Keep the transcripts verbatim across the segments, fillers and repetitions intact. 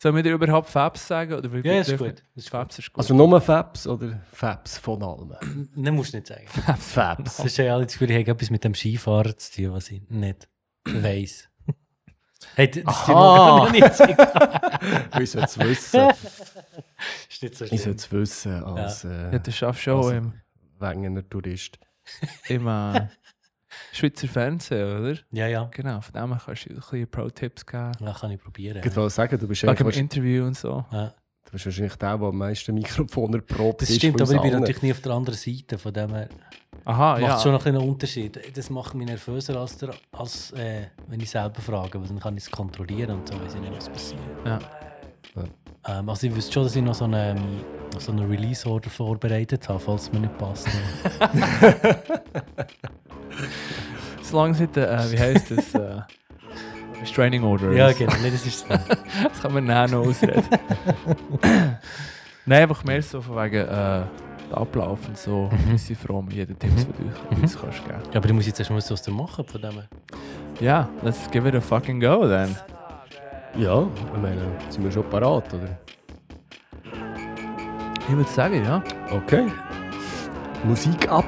Sollen wir dir überhaupt Fabs sagen? Oder ja, ist gut. Das Fabs ist gut. Also nur Fabs oder Fabs von allem? Nein, musst du nicht sagen. Fabs. Fabs. Das ist ja alle das Gefühl, ich habe etwas mit dem Skifahren zu tun, was ich nicht weiss. Hey, das Aha. ist nicht so. Ich sollte es wissen. Ist nicht so Ich sollte es wissen als ja, äh, das schaffst du auch also, im, Wengener Tourist. im äh, Schweizer Fernsehen, oder? Ja, ja. Genau, von dem her kannst du ein bisschen Pro-Tipps geben. Ja, kann ich probieren. Ich wollte sagen, du bist, Wegen dem wahrscheinlich- Interview und so. Ja. du bist wahrscheinlich der, der am meisten Mikrofon erprobt Das ist. stimmt, von aber ich uns bin allen. natürlich nie auf der anderen Seite. Von dem her Aha, macht ja. es schon noch einen Unterschied. Das macht mich nervöser, als, der, als äh, wenn ich selber frage. Weil dann kann ich es kontrollieren und so weiß ich nicht, was passiert. Ja. Ähm, also ich wüsste schon, dass ich noch so eine, so eine Release-Order vorbereitet habe, falls es mir nicht passt. Solange es nicht, äh, wie heisst das? Äh, Restraining Order. Ja, ist. genau. Nee, das ist es nicht. Das kann man nachher noch ausreden. Nein, einfach mehr so von wegen äh, der Ablauf und so. Wir sind froh um jeden Tipps, den du uns kannst geben. Ja, aber ich muss jetzt erst mal was da machen von dem her. Ja, let's give it a fucking go then. Ja, ich meine, sind wir schon parat, oder? Ich würde sagen, ja. Okay. Musik ab.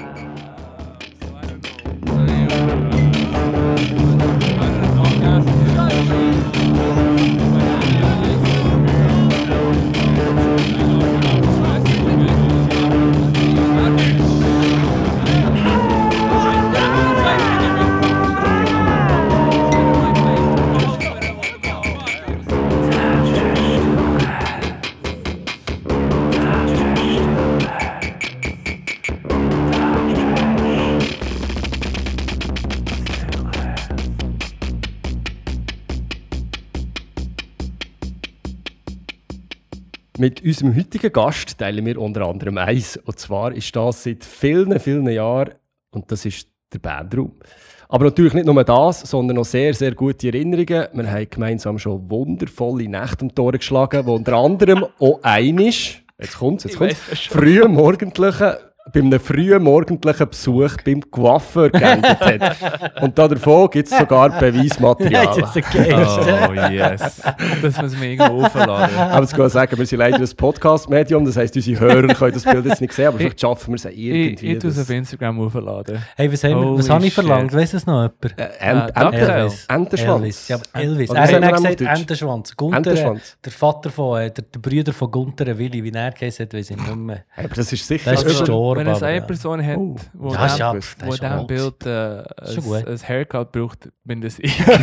Mit unserem heutigen Gast teilen wir unter anderem eins. Und zwar ist das seit vielen, vielen Jahren, und das ist der Bandraum. Aber natürlich nicht nur das, sondern noch sehr, sehr gute Erinnerungen. Wir haben gemeinsam schon wundervolle Nächte am Tor geschlagen, wo unter anderem auch einisch, jetzt kommt's, jetzt kommt's, früh morgendlichen, bei einem frühen morgendlichen Besuch beim Coiffeur geendet hat. Und davon gibt es sogar Beweismaterial. Ja, das ist okay. Oh yes. Das muss man irgendwo aufladen. Aber ich kann sagen, wir sind leider ein Podcast-Medium, das heisst, unsere Hörer können das Bild jetzt nicht sehen, aber vielleicht schaffen wir es irgendwie. Ich, ich tue es auf Instagram aufladen. Hey, was, haben wir, was Holy habe ich verlangt? shit. Weiss es noch jemand? Äh, Ent, Äh, Ent, Elvis. Entenschwanz. Elvis. Ja, aber Elvis. Oder Er sagen hat wir dann auf gesagt Deutsch? Entenschwanz. Gunther, Entenschwanz. der Vater von, äh, der, der Brüder von Gunther Willi, wie er geheißen hat, weiss ich nicht mehr. Hey, aber das ist sicher... Das ist über- gestorben. Wenn es aber, eine ja. Person hat, Oh. wo Ja, dem, ja, wo das wo ist dem schon Bild äh, Ist schon gut. ein, ein Haircut braucht, bin das ich. Du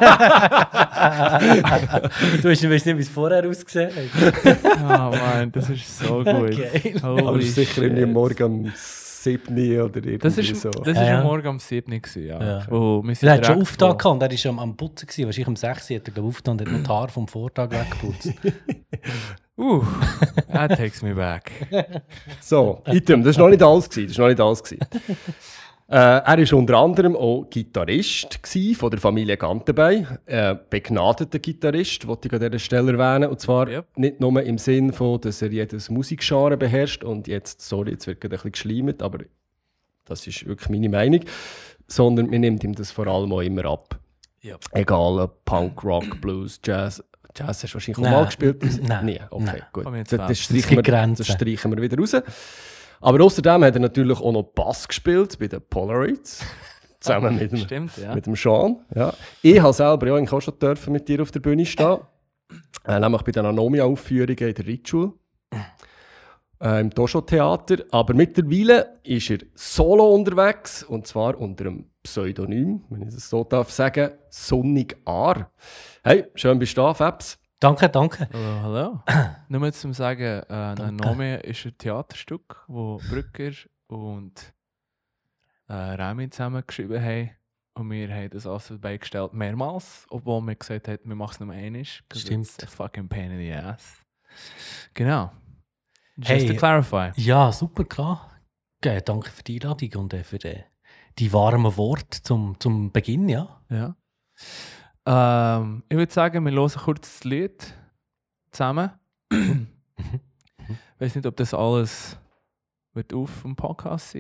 weißt nicht, wie es vorher ausgesehen hat. Oh Mann, das ist so gut. Okay. Holy Aber es ist sicher shit. irgendwie morgen um sieben oder irgendwie Das ist, so. das ist Ja, ja. am Morgen um sieben gewesen, ja. Ja. Wo wir sind Er hat schon direkt Auftrag wo- gehabt und er war schon am Putzen. Gewesen. Wahrscheinlich um sechs Uhr hat er glaub, Auftrag und hat noch die Haare vom Vortag weggeputzt. Uh, that takes me back. So, Item, das war noch nicht alles. gewesen, Das war noch nicht alles. gewesen. äh, er war unter anderem auch Gitarrist gewesen, von der Familie Gantenbein. Äh, begnadeter Gitarrist, wollte ich an dieser Stelle erwähnen. Und zwar Yep. nicht nur im Sinn von, dass er jedes Musikgenre beherrscht. Und jetzt, sorry, jetzt wird gerade ein bisschen geschleimt, aber das ist wirklich meine Meinung. Sondern man nimmt ihm das vor allem auch immer ab. Ja. Egal ob Punk, Rock, Blues, Jazz. Jazz hast du wahrscheinlich auch Nein. mal gespielt? Nein. Nie. Okay, Nein. gut. Komm jetzt Das, weg. das, Es streichen gibt wir, Grenzen. das streichen wir wieder raus. Aber außerdem hat er natürlich auch noch Bass gespielt bei den Polaroids. Zusammen mit dem, Stimmt, ja. mit dem Sean. Ja. Ich habe selber ja eigentlich auch schon dürfen mit dir auf der Bühne stehen. Äh, nämlich bei den Anomia-Aufführungen in der Ritschule. Äh, Im Tosho-Theater. Aber mittlerweile ist er solo unterwegs. Und zwar unter einem Pseudonym, wenn ich das so darf sagen, Sonnig Aar. Hey, schön bist du da, Fabs. Danke, danke. Hallo, hallo. Nur zum Sagen, äh, Nome ist ein Theaterstück, wo Brücker und äh, Remi zusammen geschrieben haben. Und wir haben das also beigestellt mehrmals, obwohl wir gesagt haben, wir machen es nur einmal. 'cause Stimmt. it's a fucking pain in the ass. Genau. Just Hey. to clarify. Ja, super, klar. Okay, danke für die Einladung und äh, für die, die warmen Worte zum, zum Beginn, ja. Ja. Ähm, ich würde sagen, wir hören kurz das Lied zusammen. Ich weiß nicht, ob das alles wird auf dem Podcast sein.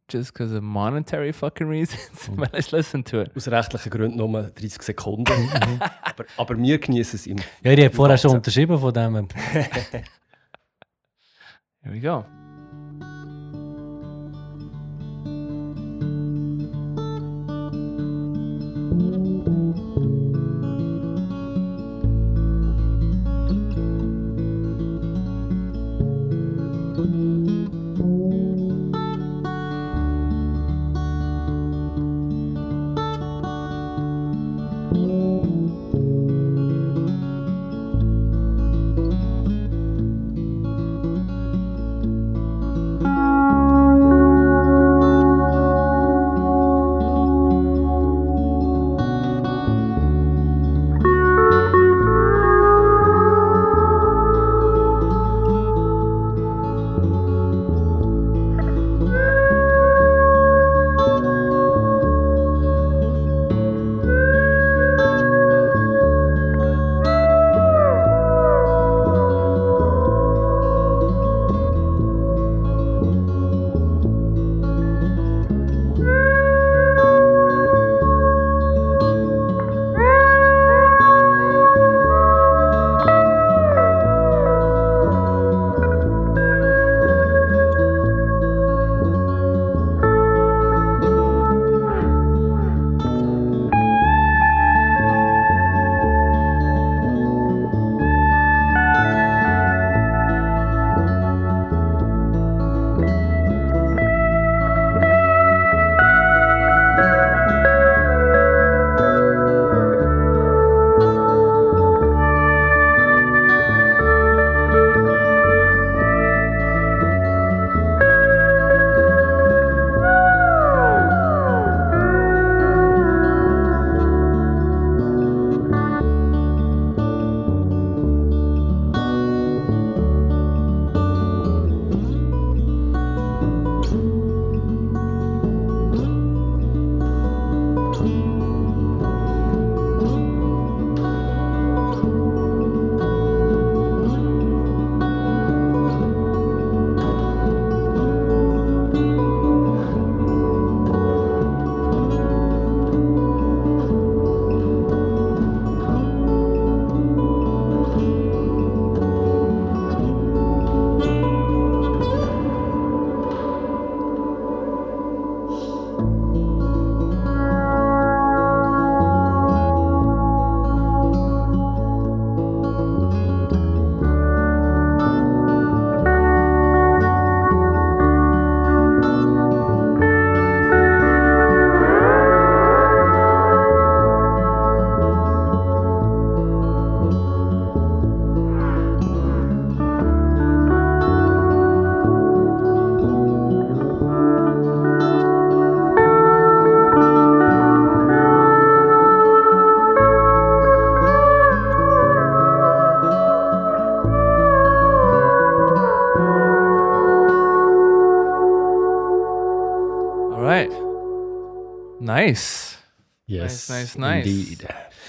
just because of monetary fucking reasons. Well, let's listen to it. Aus rechtlichen Gründen nur dreißig Sekunden. aber, aber wir genießen es im. Ja, ich habe vorher schon unterschrieben von dem. Here we go. Nice. Yes, nice, nice, nice. Indeed.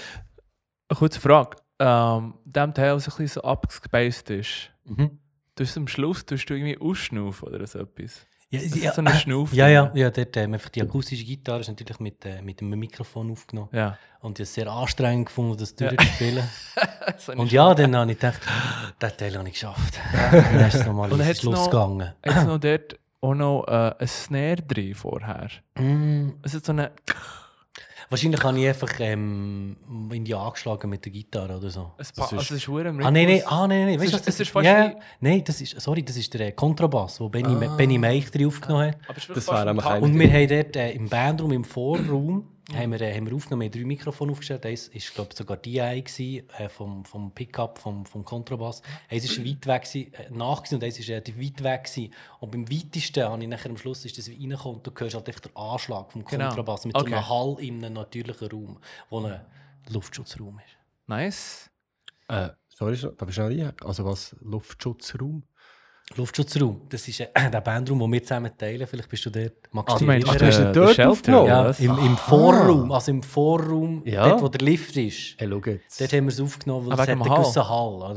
Eine kurze Frage. Ähm, dem Teil, was ein bisschen so abgespaced ist, Mhm. tust du am Schluss tust du irgendwie ausschnaufen oder so etwas? Ja, Das ist ja, so eine Schnauf. ja, ja, ja, dort ähm, einfach die akustische Gitarre ist natürlich mit, äh, mit einem Mikrofon aufgenommen. Ja. Und ich habe es sehr anstrengend gefunden, das Ja. durchzuspielen. So eine Und ja, dann habe ich gedacht, den Teil habe ich geschafft. Dann ist es nochmal Und dann ins hat's Schluss noch- gegangen. Jetzt noch dort auch noch äh, ein Snare drin vorher. Mm, Es ist so eine. wahrscheinlich habe ich einfach ähm, in die angeschlagen mit der Gitarre oder so. Es pa- also es ist verdammt im Ah, nein, nein, Rhythmus. ah, nein, nein. Es Weißt du, ist- was das es ist fast ja, wie- nein, das ist, sorry, das ist der äh, Kontrabass, den Benny, Ah. Benny Meichter aufgenommen hat. Aber es ist Das wirklich wäre fast nämlich ein eigentlich- Und wir haben dort äh, im Bandraum, im Vorraum, haben, wir, äh, haben wir aufgenommen, wir haben drei Mikrofone aufgestellt. Eins war, glaube ich, sogar D I gewesen, äh, vom, vom Pickup, vom, vom Kontrabass. Eins war weit weg, gewesen, äh, nach gewesen, und eins war relativ weit weg. Gewesen. Und beim weitesten, habe ich nachher am Schluss, ist das wie reingekommen, und du hörst halt einfach den Anschlag vom Genau. Kontrabass mit Okay. so einem Hall in einem natürlichen Raum, wo ein Luftschutzraum ist. Nice. Äh, sorry, darf ich schnell rein? Also was? Luftschutzraum? Luftschutzraum, das ist äh, der Bandraum, den wir zusammen teilen. Vielleicht bist du dort. Magst Ah, du du dich meinst erinnern? du hast der, ihn der dort Shelter? aufgenommen? oder Ja, was? im, im Vorraum, also im Vorraum, Ja. dort wo der Lift ist. Hey, schau jetzt. Dort haben wir es aufgenommen, weil Ah, es hat wegen einen dem Hall. gewissen Hall, oder?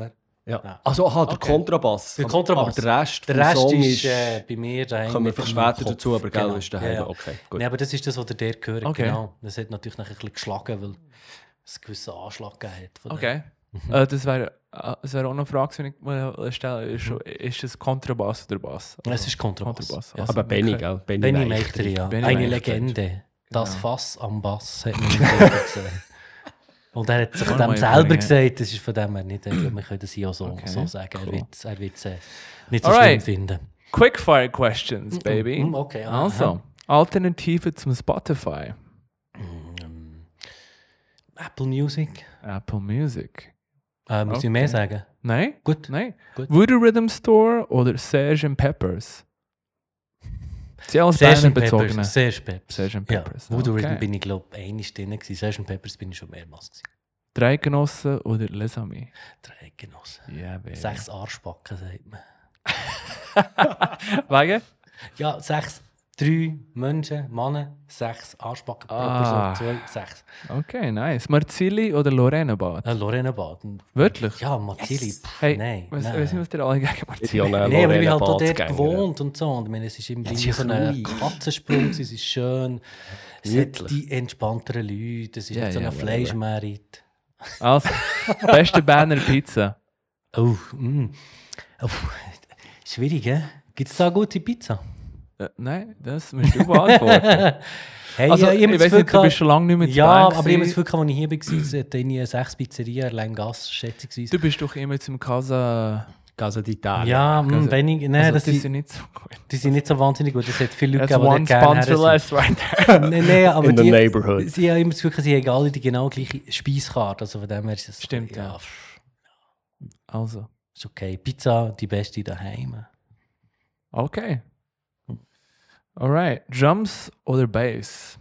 Ja. Ja. Also, aha, der Okay. Kontrabass. Der Aber- Kontrabass. Aber der Rest Der vom Rest Song ist äh, bei mir daheim. kommen wir mit vielleicht dem später Kopf. dazu, aber Genau. genau. ist daheim. Ja, ja. Okay, gut. Nee, aber das ist das, was der gehört. Okay. Genau. Das hat natürlich nachher ein bisschen geschlagen, weil es einen gewissen Anschlag gegeben hat. Von dem. Okay. Äh, das wäre äh, das wär auch noch eine Frage, die ich mal stelle. Ist, schon- ist das Kontrabass oder Bass? Es ist Kontrabass. Kontrabass. Ja. Also, Aber Benny, okay. gell? Benny, Benny Meichter. Meichter, ja. Benny Eine Meichter. Legende. Das Genau. Fass am Bass hat man im Video gesehen. Und er hat sich Kann dem man selber bringen. gesagt, das ist von dem her nicht, wir können das hier auch so, Okay, so sagen. Er cool. wird er wird's, äh, nicht so Alright. schlimm finden. Quickfire questions, baby. Mm, okay, aha. Also, Alternative zum Spotify. Mm, Apple Music. Apple Music. Äh, muss Okay. ich mehr sagen? Nein? Gut. Nein. Gut. Voodoo Rhythm Store oder Serge and Peppers? Sie haben alles Sergeant bezogen. Peppers. Sergeant Peppers. Sergeant Ja, Peppers. Voodoo okay. Rhythm bin ich glaube ich einmal drin gewesen. Sergeant Peppers bin ich schon mehrmals gewesen. Drei Genossen oder Les Amis? Drei Genossen. Ja, baby. Sechs Arschbacken, sagt man. Wegen? Ja, sechs, drei Menschen, Männer, sechs Arschbacken pro Ah. Person, zwei, sechs. Okay, nice. Marzilli oder Lorena Bad? Äh, Lorena Baden. Wirklich? Ja, Marzilli. Yes. pff, Hey, nein. Was, nein. weiss nicht, was ihr alle gegen Marzilli? Fiona Nein, aber ich Lorena habe halt auch dort Batzgänger. gewohnt und so. Und ich meine, es ist immer Ja, wie es so ist ein ruhig. Katzensprung, es ist schön. Es hat Wirklich. die entspannteren Leute, es ist Ja, nicht so ja, ein whatever. Fleischmerit. Also, beste Berner Pizza. Oh, mm. oh, schwierig, hä? Gibt es da gute Pizza? Äh, nein, das musst du beantworten. Hey, Also, ja, ich, ich, hab das weiss Gefühl nicht, du bist gehabt- schon lange nicht mehr zu Ja, Bern aber ich habe das gewesen. Gefühl, als ich hier war, es hat irgendwie sechs Pizzerien, Lengas, schätzungsweise. Du bist doch immer zum Casa... Casa d'Italia. Ja, Also- mh, wenig. Nein, Also, das die sind, sind nicht so gut. die sind nicht so wahnsinnig gut. Es hat viele Leute That's gegeben, one die gerne sponsor her less right there. sind. Nein, nein, aber In the die, neighborhood. sie haben immer das Gefühl, sie haben alle die genau gleiche Speiskarte. Also von dem her ist es Stimmt, ja. ja. Also, Ist okay. Pizza, die beste daheim. okay. Alright. Drums oder Bass?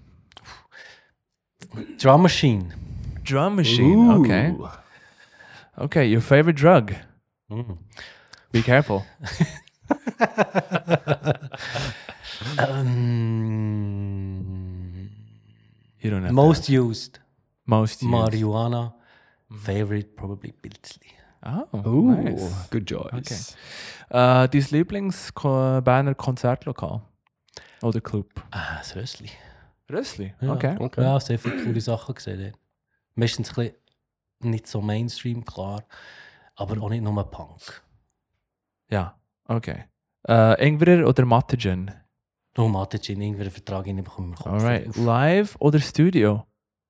Drum Machine. Drum machine, okay. Okay, your favorite drug? Mm. Be careful. um, You don't have most used. to. Most used. Marijuana. Favorite probably Pilzli. Oh, Ooh, nice. good choice. Äh, dein Lieblings-Berner Konzertlokal? Oder Club? Ah, das Rössli. Rössli? Ja. Okay. Okay. Ja, sehr viele coole Sachen gesehen dort. Meistens ein bisschen nicht so Mainstream, klar. Aber auch nicht nur Punk. Ja, okay. Äh, Ingwer oder Mattigen? Oh, Mathe-Gin, irgendeinen Vertrag in bekommen wir Alright. Live oder Studio?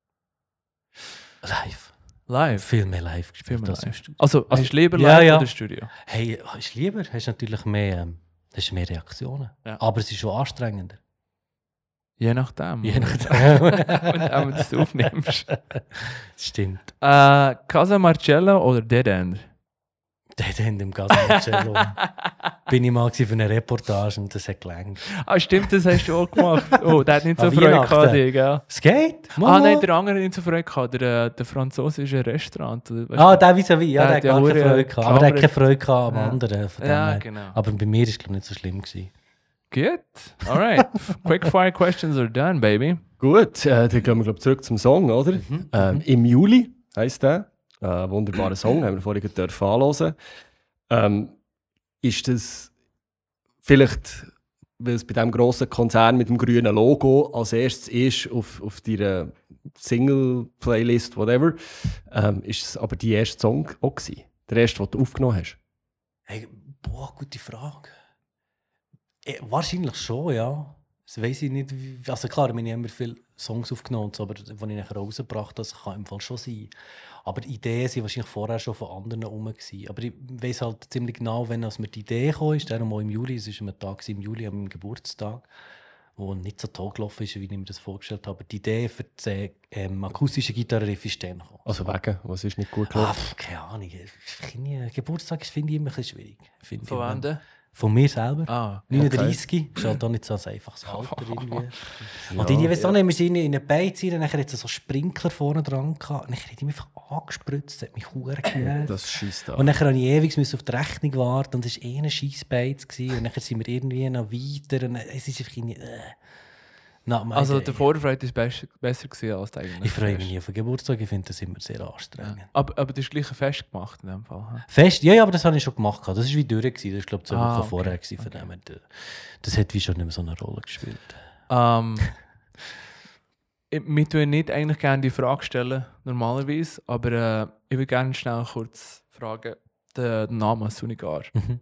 Live. Live. Viel mehr live Viel gespielt mehr als im live. Studio. Also, also Hey, ist lieber ja, live ja. oder Studio? Hey, ist lieber, hast natürlich mehr, ähm, hast mehr Reaktionen. Ja. Aber es ist schon anstrengender. Je nachdem. Je Wenn nachdem. du es aufnimmst. Stimmt. Äh, Casa Marcello oder Dead End? Der hat in dem Casa Marcello. Bin ich mal gewesen für eine Reportage und das hat gelangt. Ah, stimmt, das hast du auch gemacht. Oh, der hat nicht so An Freude Weihnachten. gehabt, dich, gell? Es geht? Ah, Mama. nein, der andere hat nicht so Freude gehabt. Der, äh, der französische Restaurant. oder weißt Ah, du? der vis-à-vis, ja, der, Der hat hat ja gar keine hure Freude gehabt. Aber der hat keine geklappert. Freude gehabt am Ja. anderen. Von dem Ja, her. genau. Aber bei mir ist es glaube ich nicht so schlimm gewesen. Gut. Alright. Quickfire questions are done, baby. Gut, äh, dann gehen wir glaub, zurück zum Song, oder? Mhm. Ähm, Im Juli heisst der. Äh, wunderbarer Song, haben wir vorhin dürfen anhören. Ähm, ist das vielleicht, weil es bei diesem grossen Konzern mit dem grünen Logo als erstes ist auf, auf deiner Single-Playlist, whatever, ähm, ist es aber die erste Song auch gewesen? Der erste, den du aufgenommen hast? Hey, boah, gute Frage. Eh, wahrscheinlich schon, ja. Das weiss ich nicht. wie- Also klar, ich habe immer viele Songs aufgenommen, und so, aber die ich nachher rausgebracht habe, das kann im Fall schon sein. Aber die Ideen waren wahrscheinlich vorher schon von anderen herum. gewesen. Aber ich weiss halt ziemlich genau, wenn als mir die Idee kam, ist darum auch im Juli, es war ein Tag im Juli, an meinem Geburtstag, wo nicht so toll gelaufen ist, wie ich mir das vorgestellt habe. Aber die Idee für die ähm, akustische Gitarre-Riff ist dann gekommen. Also wegen, was ist nicht gut Ah, gelaufen? pf, keine Ahnung. Finde ich, Geburtstag ist, finde ich immer ein bisschen schwierig. Finde Von ich, wann denn? Von mir selber. Ah, neununddreißig. Ist halt auch nicht so ein einfaches Alter irgendwie. Und ich weiß auch nicht, wir sind in eine Beiz rein, nachher hat es so Sprinkler vorne dran gehabt. Und dann hat ich mich einfach angespritzt, das hat mich verdammt genervt. Das schießt da. Und dann musste ich ewig auf die Rechnung warten und es war eh eine scheisse Beiz. Und dann sind wir irgendwie noch weiter und es ist einfach irgendwie... Äh. Na, meine, Also der Vorfreude war besser, besser gewesen als der eigentliche ich freue mich Fest. nie auf den Geburtstag, ich finde das immer sehr anstrengend. Ja. Aber, aber das ist gleich ein Fest gemacht in dem Fall. He? Fest? Ja, ja, aber das habe ich schon gemacht. Das war wie durch. Gewesen. Das war, glaube ich, zwei Ah, Wochen okay. vorher. Gewesen, von Okay. dem her. Das hat wie schon nicht mehr so eine Rolle gespielt. Ähm, ich- wir tun nicht eigentlich gerne die Frage stellen, normalerweise, aber äh, ich will gerne schnell kurz fragen, den, den Namen Sunigar. Mhm.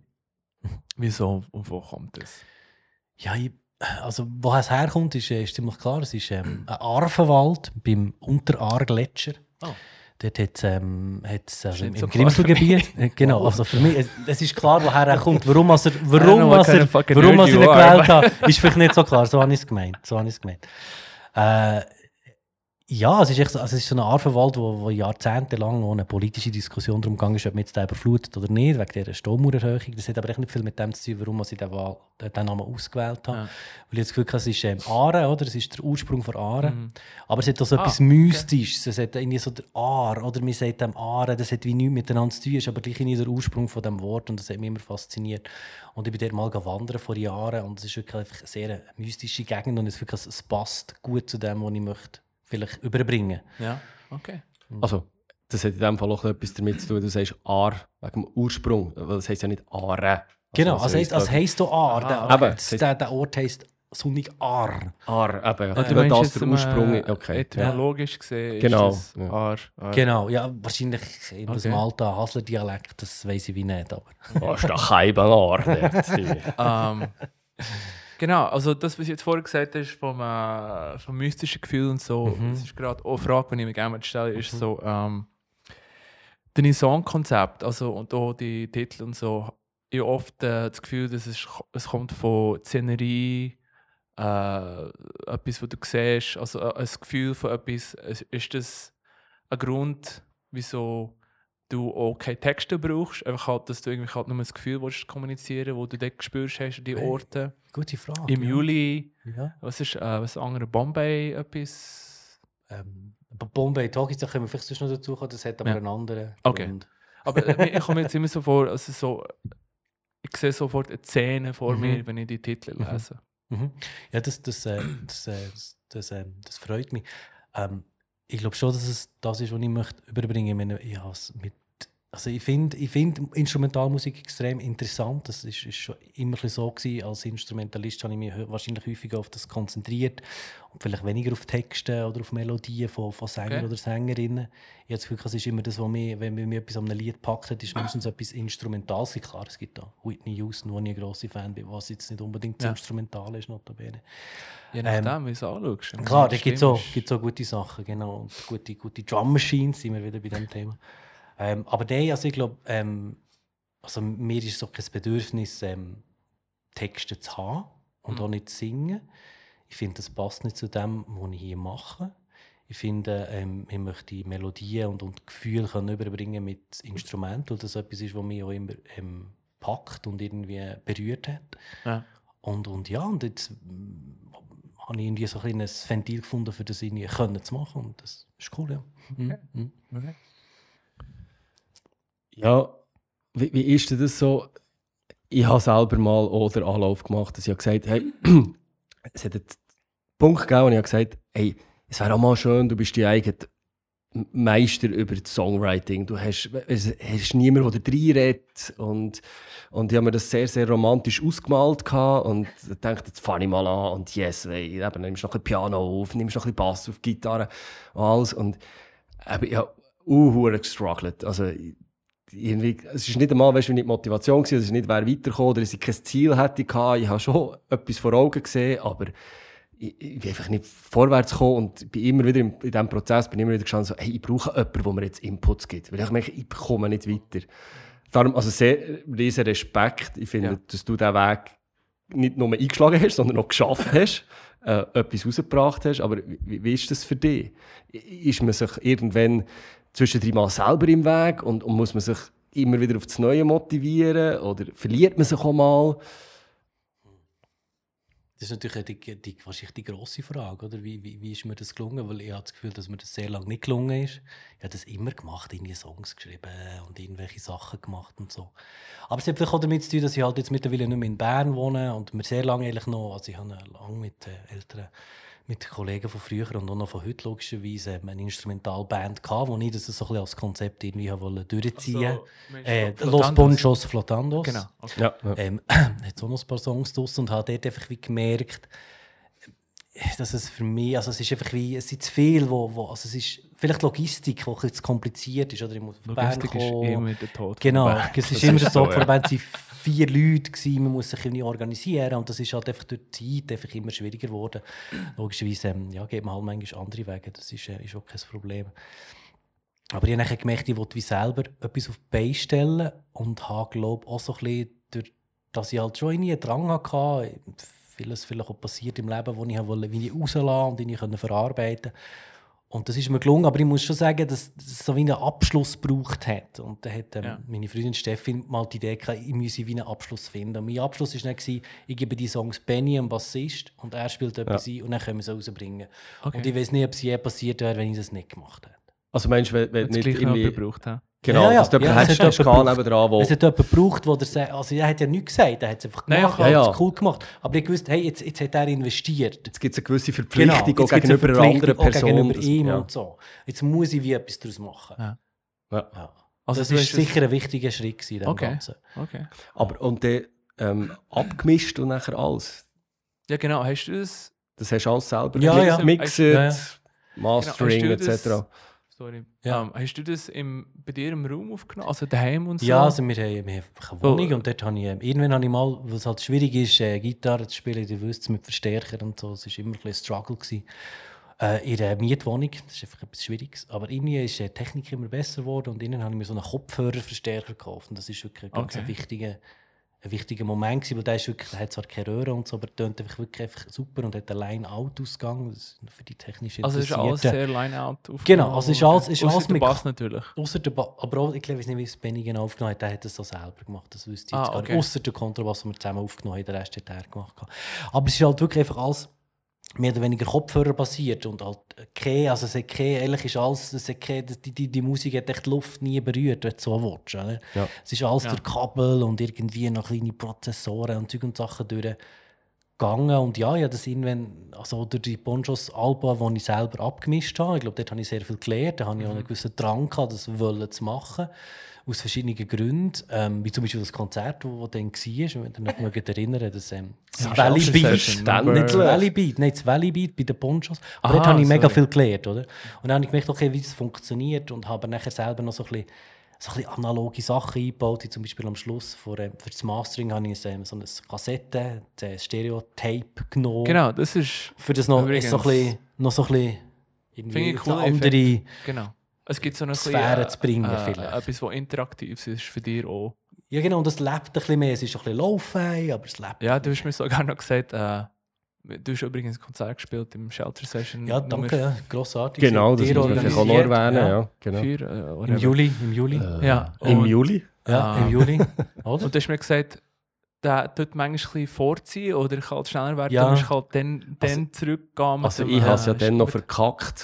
Wieso und wo kommt das? Ja, ich, also woher es herkommt, ist, äh, ist ziemlich klar. Es ist ähm, ein Arvenwald beim Unteraar-Gletscher. Oh. Dort hat es ähm, hat's, also im, nicht im so klar für Grimselgebiet. Äh, Genau, also für mich, es, es ist klar, woher er kommt. Warum, als er, I don't warum, know what als kind er, of fucking warum nerd als ich ihn you are, gewählt habe, ist vielleicht nicht so klar. So habe ich es gemeint. So habe ich es gemeint. Äh, ja, es ist, echt, so- also es ist so ein Arvenwald, wo, wo jahrzehntelang auch eine politische Diskussion darum gegangen ist, ob man jetzt den überflutet oder nicht, wegen dieser Staumauererhöhung. Das hat aber echt nicht viel mit dem zu tun, warum ich den, Wahl, den Namen ausgewählt habe. Ja. Weil ich das Gefühl habe, es ist ähm, Aare, oder? Es ist der Ursprung von Aare. Mhm. Aber es hat auch so Ah, etwas Mystisches. Es hat irgendwie so der Aar, oder man sagt dem Aare, das hat wie nichts miteinander zu tun, ist aber gleich irgendwie der Ursprung von dem Wort und das hat mich immer fasziniert. Und ich bin dort mal wandern vor Jahren und es ist wirklich einfach eine sehr mystische Gegend und es, wirklich, es passt gut zu dem, was ich möchte vielleicht überbringen. Ja, okay. Also, das hat in dem Fall auch etwas damit zu tun, du sagst Aar wegen dem Ursprung, weil das heisst ja nicht Aare. Genau, also heisst, also heisst auch Aar. Der, Ah, eben. der, der, der Ort heisst Sonnig Aar. Aar, eben. Ah, du Weil meinst das jetzt, der Ursprung äh, okay. etymologisch gesehen ist Genau, das ja. Aar, Aar. Genau, ja, wahrscheinlich in Okay. dem alten Hasler-Dialekt, das weiß ich wie nicht. Aber. Ja, ist doch kein Aar. ähm, genau, also das, was ich jetzt vorher gesagt habe, vom, äh, vom mystischen Gefühl und so, Mhm. das ist gerade auch eine Frage, die ich mir gerne stelle, ist so, ähm, deine Songkonzept, also und auch die Titel und so, ich habe oft äh, das Gefühl, dass es, es kommt von Szenerie, äh, etwas, was du siehst, also äh, ein Gefühl von etwas, es- ist das ein Grund, wieso du auch keine Texte brauchst, einfach halt, dass du irgendwie halt nur das Gefühl willst kommunizieren, wo du dort spürst, hast du die Hey. Orte. Gute Frage. Im ja. Juli, Ja. was ist äh, was andere, Bombay etwas? Ähm, aber Bombay Talkies, da können wir vielleicht sonst noch dazu kommen, das hat aber Ja. einen anderen Okay. Grund. Aber äh, ich komme mir jetzt immer so vor, also so, ich sehe sofort eine Szene vor Mhm. mir, wenn ich die Titel Mhm. lese. Mhm. Ja, das, das, äh, das, äh, das, das, äh, das freut mich. Ähm, ich glaube schon, dass es das ist, was ich möchte überbringen. Ich meine, ich has mit, also ich finde ich find Instrumentalmusik extrem interessant. Das ist, ist schon immer ein bisschen so gewesen. Als Instrumentalist habe ich mich hö- wahrscheinlich häufiger auf das konzentriert und vielleicht weniger auf Texte oder auf Melodien von, von Sängern Okay. oder Sängerinnen. Ich habe das Gefühl, es ist immer das, was mich, wenn mir etwas an einem Lied packt, ist meistens etwas Instrumentales. Klar, es gibt da Whitney Houston, wo ich ein grosser Fan bin, was jetzt nicht unbedingt das Ja. Instrumental ist, notabene. Je Ähm, nachdem, wie du es anschaust. Wenn Klar, die da gibt es Stimme auch, ist- gibt's auch gute Sachen, genau. Und gute, gute Drum Machines, sind wir wieder bei diesem Thema. Ähm, aber nein, also ich glaube, ähm, also mir ist so kein Bedürfnis, ähm, Texte zu haben und Mhm. auch nicht zu singen. Ich finde, das passt nicht zu dem, was ich hier mache. Ich finde, ähm, ich möchte Melodien und, und Gefühle können überbringen mit Instrumenten, weil das etwas ist, was mich auch immer ähm, packt und irgendwie berührt hat. Ja. Und, und ja, und jetzt mm, habe ich irgendwie so ein kleines Ventil gefunden, für das irgendwie können zu machen. Und das ist cool, ja. Mhm. Mhm. Okay. Ja, wie, wie ist denn das so? Ich habe selber mal auch den Anlauf gemacht, dass ich gesagt habe, hey, es hat einen Punkt gegeben, wo ich habe gesagt habe, hey, es wäre auch mal schön, du bist die eigene Meister über das Songwriting. Du hast, es hast niemanden, der da reinredet. Und, und ich habe mir das sehr, sehr romantisch ausgemalt gehabt und dachte, jetzt fange ich mal an und yes, ey, eben, nimmst noch ein bisschen Piano auf, nimmst noch ein bisschen Bass auf, Gitarre und alles. Und eben, ich habe uh, gestruggelt. Also, irgendwie, es ist nicht einmal, weißt du, nicht die Motivation gewesen, es ist nicht, wer weiterkommt oder dass ich kein Ziel hätte gehabt. Ich habe schon etwas vor Augen gesehen, aber ich, ich bin einfach nicht vorwärts gekommen und bin immer wieder in, in diesem Prozess bin immer wieder gestanden, so, hey, ich brauche jemanden, der mir jetzt Inputs gibt, weil ich merke, ich komme nicht weiter. Darum, also sehr riesen Respekt. Ich finde, Ja. dass du diesen Weg nicht nur eingeschlagen hast, sondern auch geschafft hast, äh, etwas rausgebracht hast. Aber wie, wie ist das für dich? Ist man sich irgendwann zwischendrin mal selber im Weg und, und muss man sich immer wieder auf das Neue motivieren oder verliert man sich auch mal? Das ist natürlich die, die, wahrscheinlich die grosse Frage, oder? Wie, wie, wie ist mir das gelungen? Weil ich habe das Gefühl, dass mir das sehr lange nicht gelungen ist. Ich habe das immer gemacht, irgendwie Songs geschrieben und irgendwelche Sachen gemacht und so. Aber es hat vielleicht auch damit zu tun, dass ich halt jetzt mittlerweile nicht mehr in Bern wohne und mir sehr lange eigentlich noch, also ich habe lange mit äh, älteren mit Kollegen von früher und auch noch von heute logischerweise eine Instrumentalband gehabt, wo ich das so ein bisschen als Konzept irgendwie wollte durchziehen Also, wollte. Äh, Flotandos? Los Ponchos Flotandos. Genau. Okay. Ja, ja. Ähm, hat auch noch ein paar Songs draus und habe dort einfach wie gemerkt, dass es für mich, also es ist einfach wie, es sind zu viel, wo, wo, also es ist vielleicht Logistik, die ein bisschen zu kompliziert ist, oder ich muss auf die Band Logistik ist kommen. immer der Tod. Genau, von der Band. es ist Das immer ist so, so, vor der ja. Band waren vier Leute, gewesen, man muss sich irgendwie organisieren und das ist halt einfach durch die Zeit einfach immer schwieriger geworden. Logischerweise ähm, ja, geht man halt manchmal andere Wege, das ist, äh, ist auch kein Problem. Aber ich habe dann gemerkt, ich wollte wie selber etwas auf die Beine stellen und habe, glaube auch so ein bisschen, durch, dass ich halt schon irgendwie einen Drang hatte, vieles vielleicht auch passiert im Leben, wo ich wollte, wie ich rauslassen und irgendwie verarbeiten konnte. Und das ist mir gelungen, aber ich muss schon sagen, dass es so wie einen Abschluss gebraucht hat. Und da hat ähm, Ja. meine Freundin Steffi mal die Idee gehabt, ich müsse wie einen Abschluss finden. Und mein Abschluss war dann, ich gebe die Songs Benny, dem Bassist, und er spielt etwas ein und dann können wir sie rausbringen. Okay. Und ich weiß nicht, ob es je passiert wäre, wenn ich das nicht gemacht hätte. Also meinst du, wenn, wenn Wenn es nicht gleich noch irgendwie... jemand gebraucht hat. Genau, Ja, ja, dass du ja, jemanden es hättest, hat hast jemand gehabt nebendran, wo... Es hat jemand gebraucht, der sagt, also er hat ja nichts gesagt, er hat es einfach Nein, gemacht, ja, er ja. hat es cool gemacht. Aber ich wusste, hey, jetzt, jetzt hat er investiert. Jetzt gibt es eine gewisse Verpflichtung auch jetzt gibt's eine gegenüber einer anderen Verpflichtung auch Person. gegenüber das- ihm ja. und so. Jetzt muss ich wie etwas daraus machen. Ja. Ja. Ja. Also das du war hast es- sicher ein wichtiger Schritt gewesen in dem Okay. Ganzen. Okay. Aber und dann ähm, abgemischt und nachher alles. Ja, genau. Hast du das? Das hast du alles selber Ja, gemix- ja. gemixet, Ja, ja. Mastering Genau, hast du et cetera. Sorry. Ja. Ähm, hast du das im, bei dir im Raum aufgenommen? Also daheim und so? Ja, also wir haben, wir haben einfach eine So. Wohnung und dort habe ich, ähm, irgendwann habe ich mal, weil es halt schwierig ist, äh, Gitarre zu spielen, ihr wisst es, mit Verstärker und so, es war immer ein bisschen ein Struggle gewesen. Äh, in der Mietwohnung, das ist einfach etwas Schwieriges, aber irgendwie ist die Technik immer besser geworden und innen habe ich mir so einen Kopfhörerverstärker gekauft und das ist wirklich ein ganz Okay. wichtiger, ein wichtiger Moment gewesen, weil der ist wirklich, der hat zwar keine Röhre und so, aber tönt einfach wirklich einfach super und hat einen Line-Out-Ausgang, das ist für die technisch Also es ist alles Interessierten. sehr line-out aufgenommen. Genau, also es ist alles- ist Ausser alles der mit- Bass natürlich. Ausser der ba aber auch, ich glaube, ich weiß nicht, wie es Benny genau aufgenommen hat, der hat das so selber gemacht, das wüsste ich Ah, jetzt gar okay. nicht. Ausser der Kontrabass, den wir zusammen aufgenommen haben, den Rest hat er gemacht. Aber es ist halt wirklich einfach alles mehr oder weniger Kopfhörer basiert und halt keine, also es hat keine, ehrlich ist alles, es hat keine, die, die, die Musik hat echt die Luft nie berührt, wenn du so willst. Oder? Ja. Es ist alles Ja. durch Kabel und irgendwie noch kleine Prozessoren und Zeug und Sachen durchgegangen. Und ja, ja, das irgendwann, also durch die Bonjos Alben, die ich selber abgemischt habe, ich glaube, dort habe ich sehr viel gelernt, da habe ich auch einen gewissen Drang gehabt, das wollen zu machen. Aus verschiedenen Gründen, ähm, wie zum Beispiel das Konzert, das dann war, wenn ihr euch noch erinnern, das, ähm, das Ja, Valley das ist Beat. selbstverständlich. Nicht das Valley Beat, nein, das Valley Beat bei den Ponchos. Aber Aha, dort habe ich mega sorry. viel gelernt, oder? Und dann habe ich gemerkt, okay, wie das funktioniert und habe nachher selber noch so ein bisschen, so ein bisschen analoge Sachen eingebaut, wie zum Beispiel am Schluss für, ähm, für das Mastering habe ich ähm, so eine Kassette, ein Stereo-Tape genommen. Genau, das ist... Für das noch, Übrigens. so ein bisschen, noch so ein bisschen Finde irgendwie ich so cool, andere... Genau. Es gibt so eine Sphäre zu bringen, äh, vielleicht. Etwas, was interaktiv ist für dich auch. Ja genau, und das lebt ein bisschen mehr. Es ist ein bisschen Lo-Fi, aber es lebt. Ja, du hast mir sogar noch gesagt, äh, du hast übrigens ein Konzert gespielt im Shelter Session. Ja, danke, ja, grossartig. Genau, das Dir muss man vielleicht auch noch organisiert, erwähnen. ja. Ja, genau. Vier, äh, Im whatever. Juli, im Juli. Äh, Ja, Im und- Juli? ja, ah. im Juli. Oder? Und du hast mir gesagt, der tut manchmal ein bisschen vorziehen oder ich kann halt schneller werden. Ja. Du musst halt dann, dann zurückgehen. mit Also dem, ich habe es ja äh, dann noch ist gut. verkackt.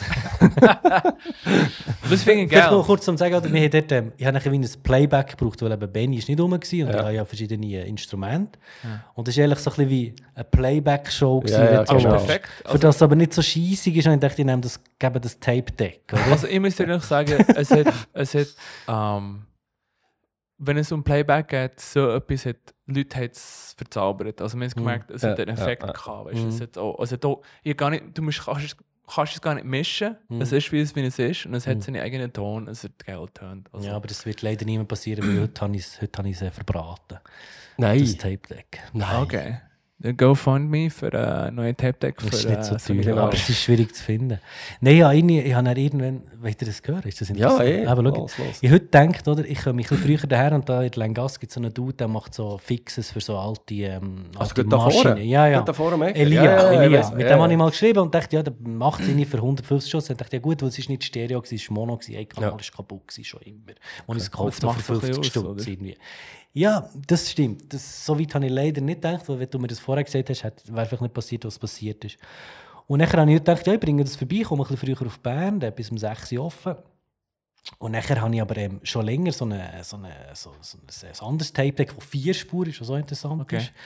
Das finde ich Vielleicht noch geil. kurz zum sagen, oder, wir haben dort, ähm, ich habe nachher wie ein Playback gebraucht, weil eben Benny ist nicht rum war und Ja. ich habe ja verschiedene äh, Instrumente. Ja. Und das war ehrlich so ein bisschen wie eine Playback-Show. gewesen, Ja, ja, wenn Aber so- genau. perfekt. Für Also, das es aber nicht so scheissig ist, habe ich gedacht, ich nehme das, gebe das Tape-Deck. Oder? also ich muss dir noch sagen, es hat, es hat ähm, wenn es um Playback geht, so etwas hat, Leute haben es verzaubert. Also wir haben gemerkt, es hat Ja, einen Effekt ja, ja. gehabt. Weißt, du, Mhm. es hat auch, also da, ich gar nicht, du musst, kannst, es- kannst es gar nicht mischen. Mhm. Es ist, wie es, wie es ist. Und es hat Mhm. seinen eigenen Ton. Es hat geil getönt. Also, Ja, aber das wird leider nicht mehr passieren, weil heute habe ich es heute habe ich es, äh, verbraten. Nein. Das Tape-Deck. Nein. Okay. Dann GoFundMe für ein neues Tape-Deck. Das ist für, nicht so äh, teuer, eine aber Garage. es ist schwierig zu finden. Nein, ja, ich, ich habe dann irgendwann, wollt ihr das hören? Ist das Ja, interessant? eh. Aber schau, Los, los. ich heute gedacht, oder, ich komme ein bisschen früher daher und da in Langas gibt es so einen Dude, der macht so Fixes für so alte, ähm, Also alte gut da vorne? Ja, ja. Gut da vorne, Mac? Elia, Ja, ja, ja, Elia. weiss, Mit ja, dem ja. habe ich mal geschrieben und dachte, ja, der macht es nicht für hundertfünfzig Schuss. Dann dachte ich, ja gut, weil es ist nicht Stereo, es war Mono, ein Kanal Ja. ist kaputt, gewesen, schon immer. Und ich es gekauft Das habe macht für so ein bisschen fünfzig aus, Stutz oder? irgendwie. Ja, das stimmt. Das, so weit habe ich leider nicht gedacht, weil wenn du mir das vorher gesagt hast, hätte- wäre vielleicht nicht passiert, was passiert ist. Und nachher habe ich gedacht, ja, ich bringe das vorbei, komme ein bisschen früher auf Bern, der hat bis um sechs Uhr offen. Und nachher habe ich aber ähm, schon länger so, eine, so, eine, so, so ein, ein anderes Tape-Deck, das vier Spur ist, was so interessant Okay. ist.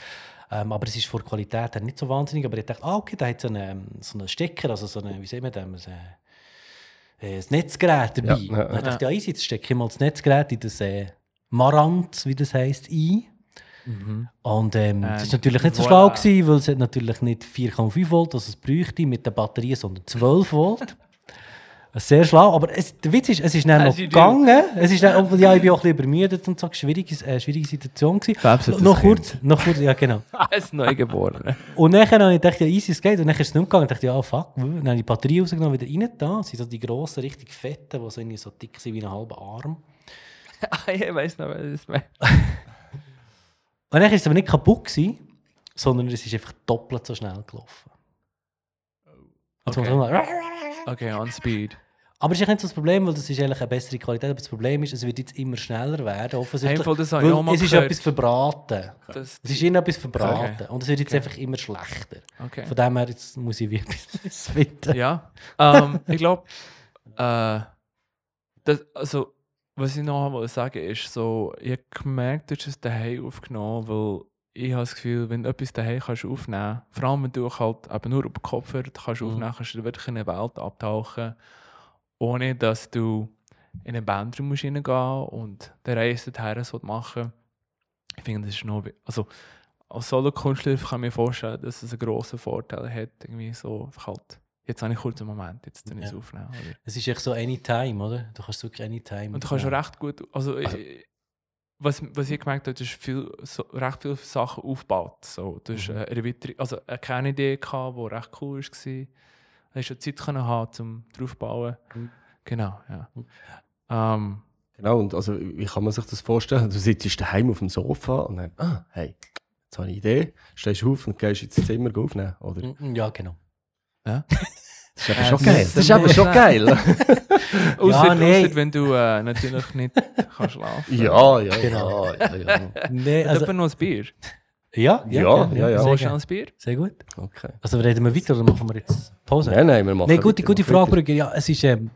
Ähm, aber es ist von der Qualität her nicht so wahnsinnig. Aber ich dachte, ah, okay, da hat so einen, so einen Stecker, also so eine, wie sehen wir das, ein, ein Netzgerät dabei. Ja, ja, Und dann dachte ich, ja, easy, jetzt stecke ich mal das Netzgerät in das äh, Marantz, wie das heisst, ein. Mhm. Und ähm, das Ähm, war natürlich nicht so voilà. schlau, gewesen, weil es hat natürlich nicht vier Komma fünf Volt, also es bräuchte mit der Batterie, sondern zwölf Volt. Sehr schlau, aber es, der Witz ist, es ist dann noch As you do. gegangen. Es ist dann, ja, ich bin auch ein bisschen übermüdet und so, schwierige, äh, schwierige Situation gewesen. Babs hat Noch das kurz, noch kurz, ja genau. Als Neugeborene. Und dann habe ich gedacht, ja, easy, es geht. Und dann ist es nicht gegangen. Ich dachte, ja, fuck. Dann habe ich die Batterie rausgenommen, wieder rein da. Das sind so die grossen, richtig fetten, die so, irgendwie so dick sind wie ein halber Arm. Ich weiss noch, was das meint. Und dann war es aber nicht kaputt gewesen, sondern es ist einfach doppelt so schnell gelaufen. Also Okay. man so- Okay, on speed. Aber es ist nicht so das Problem, weil das ist eigentlich eine bessere Qualität. Aber das Problem ist, es wird jetzt immer schneller werden. Offensichtlich. Einfach, das habe ich auch Weil mal es ist gehört. etwas verbraten. Das, Es ist irgendetwas verbraten. Okay. Und es wird jetzt Okay. einfach immer schlechter. okay. Von dem her jetzt muss ich wie etwas finden. Ja, ähm, ich glaube, äh, das, also, was ich noch einmal sagen ist, so, ich habe gemerkt, du hast es daheim aufgenommen, weil ich habe das Gefühl, wenn du etwas daheim kannst aufnehmen, vor allem wenn du halt eben nur über den Kopfhörer kannst Mhm. aufnehmen, kannst du wirklich in eine Welt abtauchen, ohne dass du in einen Bandraum musst reingehen und den Reise dorthin so machen. Ich finde, das ist noch, wi- also als Solo-Künstler kann ich mir vorstellen, dass es einen grossen Vorteil hat, irgendwie so, einfach halt, jetzt habe ich kurz einen Moment, jetzt tue ich es Ja. aufnehmen. Oder? Es ist echt so anytime, oder? Du kannst wirklich anytime. Und du kannst schon aufnehmen. recht gut, also, ich, was, was ich gemerkt habe, du hast viel, so, recht viele Sachen aufgebaut. So, du hast Mhm. eine Erweiterung, also eine Kernidee gehabt, die recht cool war. Du hast ja Zeit können haben, um draufzubauen. Mhm. Genau, ja. Mhm. Ähm, Genau, und also, wie kann man sich das vorstellen? Du sitzt daheim auf dem Sofa und dann, ah, hey, jetzt habe ich eine Idee, stehst auf und gehst ins Zimmer aufnehmen, oder? Mhm, Ja, genau. ja. Das ist aber Äh, schon das- geil. Das ist aber schon geil. Ausser, nee. ausser, wenn du äh, natürlich nicht kannst schlafen. Ja, ja, Genau. ja, ja, ja. Nee, Also, also, noch ein Bier. ja, Ja, ja, ja. Sehr, Willst du gerne. noch ein Bier? Sehr gut. Okay. Also reden wir weiter oder machen wir jetzt Pause? Nein, nein, wir machen Nein, gute, weiter, gute machen Frage, weiter. Brügger. Ja, es ist. Ähm,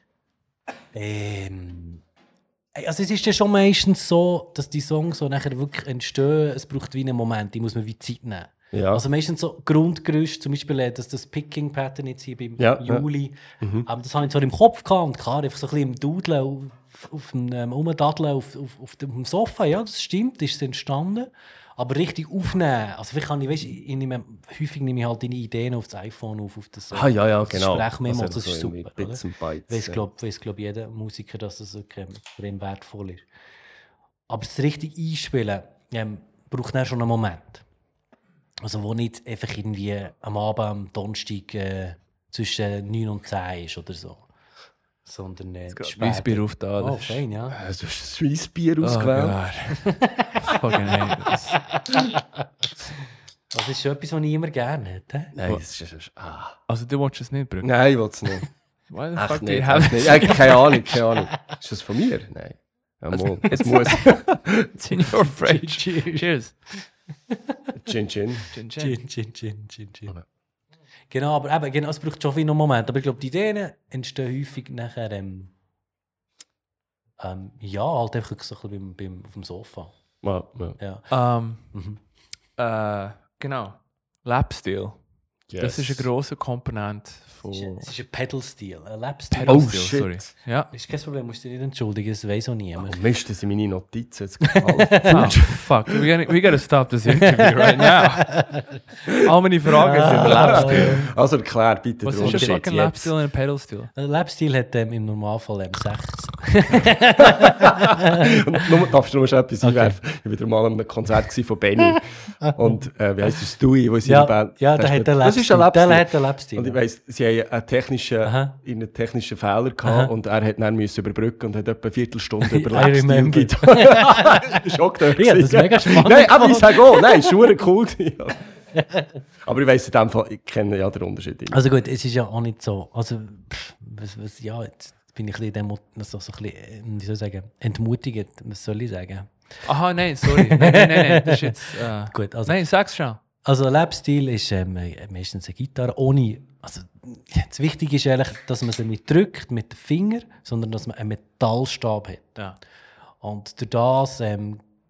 ähm, also es ist ja schon meistens so, dass die Songs so nachher wirklich entstehen. Es braucht wie einen Moment, die muss man wie Zeit nehmen. Ja. Also meistens so Grundgerüst, zum Beispiel äh, dass das Picking-Pattern jetzt hier beim Ja, ja. Juli, Mhm. ähm, das habe ich zwar im Kopf gehabt und klar, einfach so ein bisschen im Dudeln, auf, auf dem ähm, Rumdaddeln auf, auf, auf dem Sofa, ja, das stimmt, ist es entstanden. Aber richtig aufnehmen, also vielleicht kann ich, weißt, ich, ich nehme, häufig nehme ich halt deine Ideen auf das iPhone auf, auf das, äh, Ah, ja, ja, das genau. Sprechmemo, Also das ist so irgendwie super, oder? Bits and Bytes. Weiß ja. glaube weiß, glaub, jeder Musiker, dass das wirklich ähm, für ihn wertvoll ist. Aber das richtig Einspielen ähm, braucht dann schon einen Moment. Also wo nicht einfach irgendwie am Abend, am Donnerstag äh, zwischen neun und zehn ist oder so. Sondern äh, Gerade später. Weissbier auf da. Oh, fein, ja. Äh, Du hast ein Weissbier Oh ausgewählt. Gott. Fucking hell. Das- Das ist schon etwas, was ich immer gerne hätte. Nein, das ist, das ist ah. Also du willst es nicht, Brügge? Nein, ich will es nicht. Why the Echt fuck do nicht. you have Echt nicht. Ja, keine Ahnung, keine Ahnung. Ist das von mir? Nein. Ja, mal, es muss. It's in your fridge. Cheers. Gin, Gin. Gin, gin. Gin, Gin, Gin, Gin, Gin. Okay. Genau, aber eben, genau, es braucht schon viel noch Moment. Aber ich glaube, die Ideen entstehen häufig nachher, ähm, ähm, ja, halt einfach so ein bisschen beim, beim, auf dem Sofa. Ja, ja. Ja. Ähm, Mhm. äh, genau. Lapstil. Das ist Yes. eine grosse Komponente von... Es ist ein- es ist ein Pedal-Stil, ein Lap-Stil. Oh, Pedal-Stil, shit. sorry. Ja. Ist kein Problem, musst du dich nicht entschuldigen, das weiss auch niemand. Oh Mist, das sind meine Notizen jetzt gefallen. Oh, fuck. We gotta, we gotta stop this interview right now. All meine Fragen sind über Lapstil. Also erklär bitte Was den ist ein Unterschied fucking jetzt. Lapstil und ein Pedal-Stil? Ein Lap-Stil hat ähm, im Normalfall ähm, sechs. Und nur, darfst du noch schnell etwas einwerfen? Ich war wieder mal an einem Konzert gewesen von Benny. Und äh, wie heisst es? Stewie, wo sie in Ja, der Band... ja, der hat einen Das ist ein Lap-Stil. Der Lapstil. hat einen Lap-Stil. Und ich weiss, sie haben einen technischen, Aha. einen technischen Fehler gehabt Aha. und er hat dann müssen überbrücken und hat etwa eine Viertelstunde über I Lapstil remember. Gitarre. Das ist auch gedacht. Ja, das ist mega spannend Nein, aber ich gefunden. sage auch, nein, ist verdammt cool. Ja. Aber ich weiss in dem Fall, ich kenne ja den Unterschied nicht. Also gut, es ist ja auch nicht so. Also, pff, was, was, ja, jetzt bin ich ein bisschen, demo, so, so ein bisschen äh, wie soll ich sagen, entmutigend. Was soll ich sagen? Aha, nein, sorry. Nein, nein, nein, nein. Das ist jetzt... Äh, Gut, also, nein, sag's schon. also ein Lap-Stil ist ähm, meistens eine Gitarre ohne. Also, das Wichtige ist eigentlich, dass man sie nicht drückt mit den Fingern, sondern dass man einen Metallstab hat. Ja. Und durch das ähm,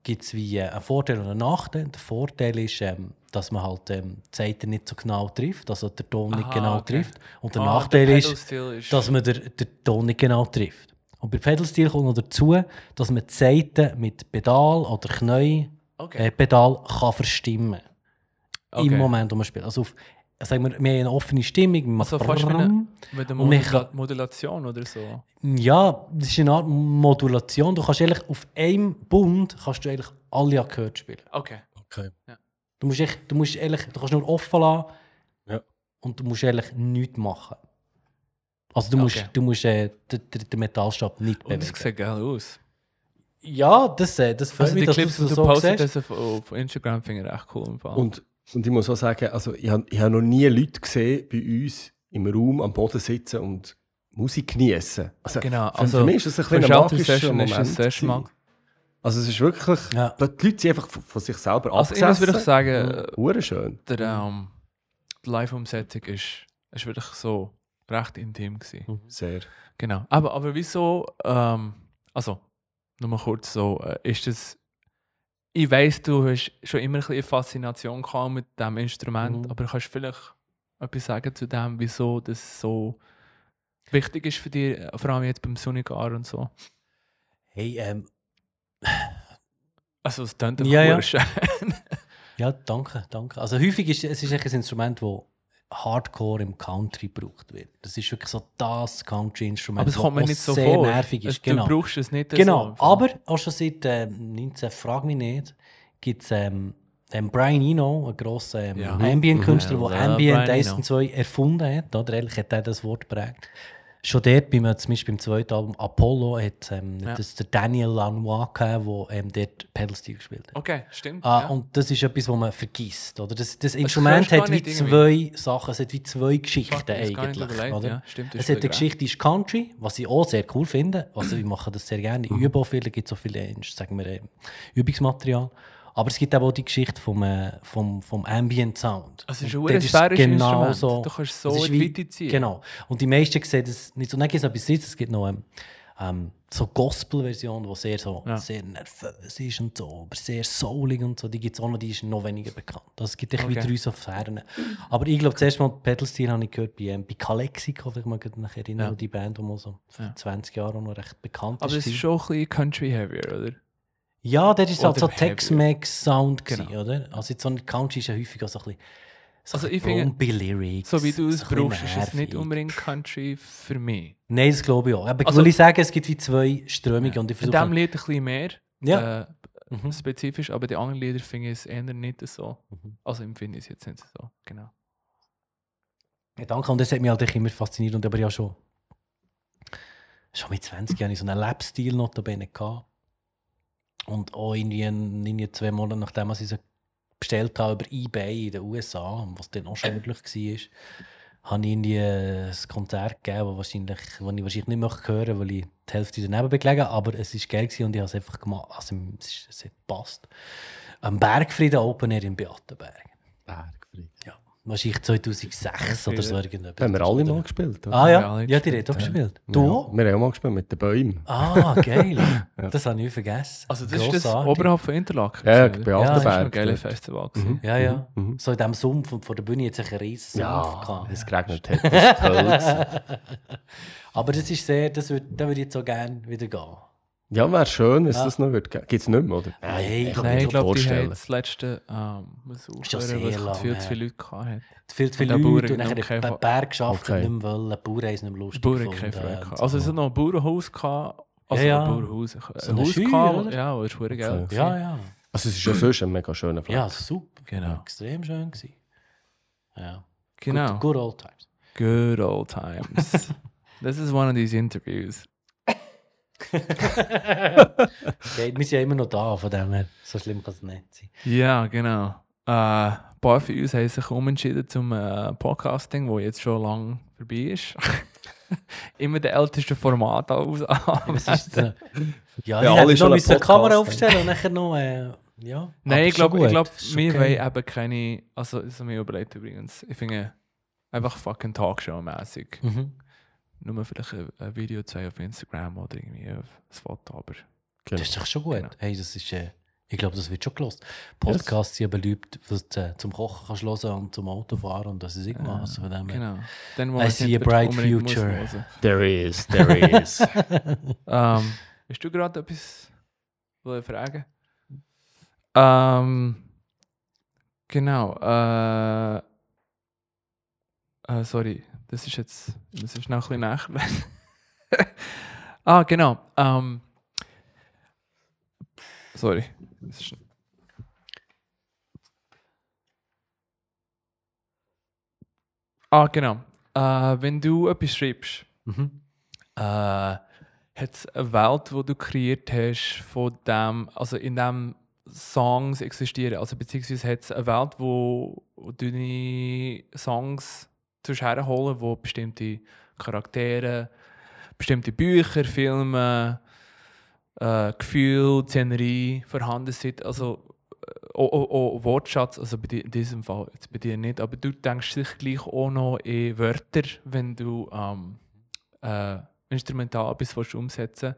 gibt es wie äh, einen Vorteil und einen Nachteil. Der Vorteil ist, ähm, dass man halt ähm, die Saiten nicht so genau trifft, also der Ton nicht Aha, genau okay. trifft. Und der Ah, Nachteil der ist, Pedal-Stil ist- dass man den, den Ton nicht genau trifft. Und bei Pedal-Stil kommt noch dazu, dass man die Saiten mit Pedal oder Knie Okay. äh, Pedal kann verstimmen. Okay. Im Moment, wo man spielt. Also auf, sagen wir, wir haben eine offene Stimmung. Man macht Also fast wie eine, mit der Und man Modula kann- Modulation oder so. Ja, das ist eine Art Modulation. Du kannst eigentlich auf einem Bund kannst du eigentlich alle Akkorde spielen. Okay. Okay. Du musst, echt, du musst ehrlich, du kannst nur offen lassen Ja. und du musst ehrlich nichts machen. Also du musst, Okay. du musst äh, den, den den Metallstab nicht Und es bewegen. sieht geil aus. Ja, das, äh, das freut Also mich, die dass Clips, du die das du so postest siehst. das auf, auf Instagram, finde ich echt cool im Fall. Und, und ich muss auch sagen, also ich habe ich hab noch nie Leute gesehen bei uns im Raum am Boden sitzen und Musik genießen. Also, Genau, für, also für mich ist das ein für bisschen ein Shelter magischer Session ist Moment. das erste Mal. gewesen. Also es ist wirklich, Ja. die Leute sind einfach von, von sich selber Also ich muss abgesessen. wirklich sagen, äh, Hure schön. der, ähm, die Live-Umsetzung ist, ist wirklich so recht intim gewesen. Sehr. Genau. Aber, aber wieso, ähm, also, nur mal kurz so, äh, ist das, ich weiss, du hast schon immer ein bisschen eine Faszination gehabt mit diesem Instrument, Mhm. aber kannst du vielleicht etwas sagen zu dem, wieso das so wichtig ist für dich, äh, vor allem jetzt beim Sonic R und so? Hey, ähm, Also es klingt Ja, ja. schön. ja, danke, danke. Also häufig ist es ist echt ein Instrument, das Hardcore im Country gebraucht wird. Das ist wirklich so das Country-Instrument, Aber es kommt mir das nicht so sehr vor. nervig ist. Es- Genau. Du brauchst es nicht Genau, so. aber auch schon seit äh, neunzehn, frag mich nicht, gibt es ähm, ähm, Brian Eno, ein grosser ähm, Ja. Ambient-Künstler, Mhm. der Ja, Ambient Brian eins Eno. und zwei erfunden hat. Oder? Ehrlich hat er das Wort geprägt. Schon dort, beim, zum Beispiel beim zweiten Album Apollo, hat ähm, Ja. das der Daniel Lanois gehabt, der ähm, dort Pedal-Steel gespielt hat. Okay, stimmt. Ah, ja. und das ist etwas, was man vergisst. Oder? Das, das Instrument hörst du hat gar wie nicht zwei Sachen, es hat wie zwei Fuck, Geschichten ich hab's gar nicht eigentlich. überlegt, Oder? ja. Stimmt, du Es hast hat eine völlig Geschichte, die ist Country, was ich auch sehr cool finde. Also ich mache das sehr gerne. Ich Mhm. übe auch viel, da gibt es so viel äh, sagen wir, äh, Übungsmaterial. Aber es gibt auch die Geschichte vom, äh, vom, vom Ambient Sound. Also es ist Und ein dort sphärisches genau Instrument. so. Du kannst so Das ist in die wie- Weite ziehen. Genau. Und die meisten sehen das nicht so. Dann gibt es noch etwas Drittes, es gibt noch ähm, ähm, so Gospel-Version, die sehr, so, Ja. sehr nervös ist und so, aber sehr soulig und so. Die gibt es auch noch, die ist noch weniger bekannt. Also es gibt echt wie Okay. drei so Sphären. Aber ich glaube, zuerst mal Pedal-Stil habe ich gehört bei, ähm, bei Calexico, wenn ich mich gerade noch erinnere, Ja. die Band, die mal so vor Ja. zwanzig Jahren noch recht bekannt Aber es ist schon ein bisschen Country-heavier, oder? Ja, der ist halt Oder so Tex-Mex-Sound, Genau. gewesen, oder? Also jetzt so ein Country ist ja häufig auch so ein bisschen so Also ein ich bisschen finde, Bromby-Lyrics. So wie du es so ein bisschen brauchst, ist es nicht nervig. unbedingt Country für mich. Nein, das glaube ich auch. Aber Also- ich will sagen, es gibt wie zwei Strömungen und ich In versuche... diesem Lied ein bisschen mehr Ja. äh, Mhm. spezifisch, aber die anderen Lieder finde ich es eher nicht so. Mhm. Also empfinde ich es jetzt nicht so. Genau. Ja, danke, und das hat mich halt echt immer fasziniert und aber ja schon... Schon mit zwanzig Jahren so einen Lab-Stil notabene gehabt. Und auch irgendwie, ein- irgendwie zwei Monate nachdem ich sie bestellt habe über eBay in den U S A, was dann auch schon möglich war, habe ich irgendwie ein Konzert gegeben, das wahrscheinlich, das ich wahrscheinlich nicht möchte hören, weil ich die Hälfte daneben begelegen habe, aber es war geil gewesen und ich habe es einfach gemacht. Also, es, ist, es hat gepasst. Am Bergfrieden Open Air in Beatenberg. Bergfried. Ja, wahrscheinlich zweitausendsechs oder so irgendetwas. Haben wir alle mal gespielt, oder? Ah Wir ja, alle ja, die gespielt, hat auch ja. gespielt. Ja, Du? wir haben auch mal gespielt mit den Bäumen. Ah, geil. Das habe ich vergessen. Also das ist das Grossartig. oberhalb von Interlaken. Ja, gewesen, bei oder? Ja, Das war Altenberg. ein geiles dort. Festival. gewesen. Ja, ja. Mhm. So in diesem Sumpf und vor der Bühne hat es einen riesen Sumpf Ja, gehabt. wenn es geregnet hat, ist es Holz. Aber das ist sehr, das würd, da würde ich jetzt so gerne wieder gehen. Ja, wäre schön, wenn es Ja. das noch wird. Gibt es nicht mehr, oder? Nein, ich kann Nein, mir ich schon glaube, die haben vorstellen. das letzte ähm, muss Schon aufhören, sehr weil es lang viel zu her. viele Leute gehabt hat. Viel zu viele Und der Leute Bauern und dann noch den keine- Berg geschafft Okay. und nicht mehr wollen. Die Bauern haben es nicht mehr lustig Die Bauern gefunden. keine Freude und gehabt. so. Also es hat noch ein Bauernhaus gehabt. Also Ja, ja. ein Bauernhaus. Ein So eine Haus Scheuer, gehabt, oder? ja, das ist verdammt geil. Okay. Ja, ja. Also es ist ja sonst ein mega schöner Fleck. Ja, super. Genau. Extrem schön gewesen. Ja. Genau. Good, good old times. Good old times. This is one of these interviews. Okay, wir sind ja immer noch da, von dem her. So schlimm kann es nicht sein. Ja, genau. Äh, ein paar von uns haben sich umentschieden zum äh, Podcasting, wo jetzt schon lange vorbei ist. Immer der älteste Format aus. Das ist, äh, ja, Ja, die alle hätten noch schon einen müssen eine Kamera Podcast aufstellen und nachher noch... Äh, ja, Nein, aber ich glaube, schon ich glaub, gut. Ist wir okay. wollen eben keine. Also, das haben wir überlegt übrigens. Ich finde einfach fucking Talkshow-mäßig. Mhm. Nur vielleicht ein, ein Video zeigen auf Instagram oder irgendwie ein Foto, aber. Genau. Das ist doch schon gut. Genau. Hey, das ist äh, Ich glaube, das wird schon gelost. Podcasts sind beliebt, was du zum Kochen kannst hören und zum Autofahren und das ist irgendwas. Von dem her. Genau. Dann, wo I man see nicht a bright unbedingt muss future. hören. There is, there is. Ähm, hast du gerade etwas wollen fragen? Ähm, genau. Äh, äh, sorry, das ist jetzt. Das ist noch ein bisschen nachlesen. ah, genau. Ähm, sorry. Das ist ah, genau. Äh, wenn du etwas schreibst, Mhm. äh, hat es eine Welt, die du kreiert hast, von dem, also in dem Songs existieren, also beziehungsweise hat es eine Welt, wo wo du deine Songs herholen, wo bestimmte Charaktere, bestimmte Bücher, Filme, äh, Gefühle, Szenerie vorhanden sind, also auch, auch, auch Wortschatz, also bei dir, in diesem Fall jetzt bei dir nicht, aber du denkst sicher gleich auch noch in Wörter, wenn du ähm, äh, instrumental etwas willst umsetzen.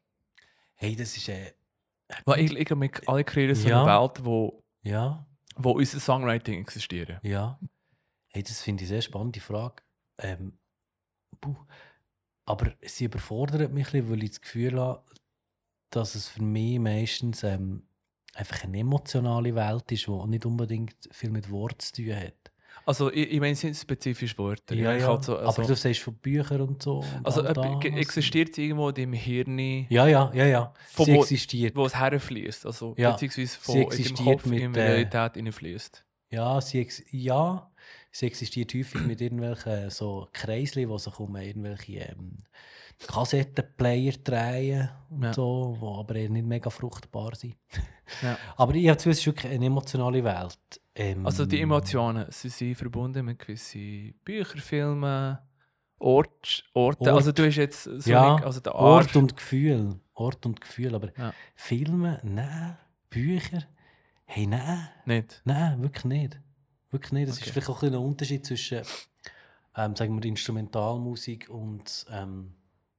Hey, das ist äh, Weil ich, ich glaube, wir alle kreieren so Ja. eine Welt, wo, ja, wo unser Songwriting existiert. ja. Hey, das finde ich eine sehr spannende Frage. Ähm, puh. Aber sie überfordert mich ein bisschen, weil ich das Gefühl habe, dass es für mich meistens ähm, einfach eine emotionale Welt ist, die nicht unbedingt viel mit Worten zu tun hat. Also ich, ich meine, es sind spezifische Wörter. Ich Ja, meine, ich ja. halt so, also, Aber du sagst von Büchern und so. Und also all äh, das. existiert es irgendwo in deinem Hirn, Ja, ja, ja, ja. Von Sie wo- existiert. wo es herfließt, also Ja, beziehungsweise sie von in deinem existiert Kopf mit, in die äh, Realität hineinfließt. Ja, sie, ex ja, sie existiert häufig mit irgendwelchen so Kreisli, die sich um irgendwelche ähm, Kassettenplayer drehen und Ja. so, die aber eher nicht mega fruchtbar sind. Ja. Aber ich habe zu, es ist wirklich eine emotionale Welt. Ähm, Also die Emotionen, sie sind verbunden mit gewissen Büchern, Filmen, Ort, Orten. Ort. Also du hast jetzt so Ja, nicht, also der Ort Art. und Gefühl. Ort und Gefühl. Aber Ja. Filme, nein. Bücher, hey, nein. Nicht. Nein, wirklich nicht. Wirklich nicht. Es Okay. ist vielleicht auch ein, bisschen ein Unterschied zwischen ähm, sagen wir, Instrumentalmusik und, ähm,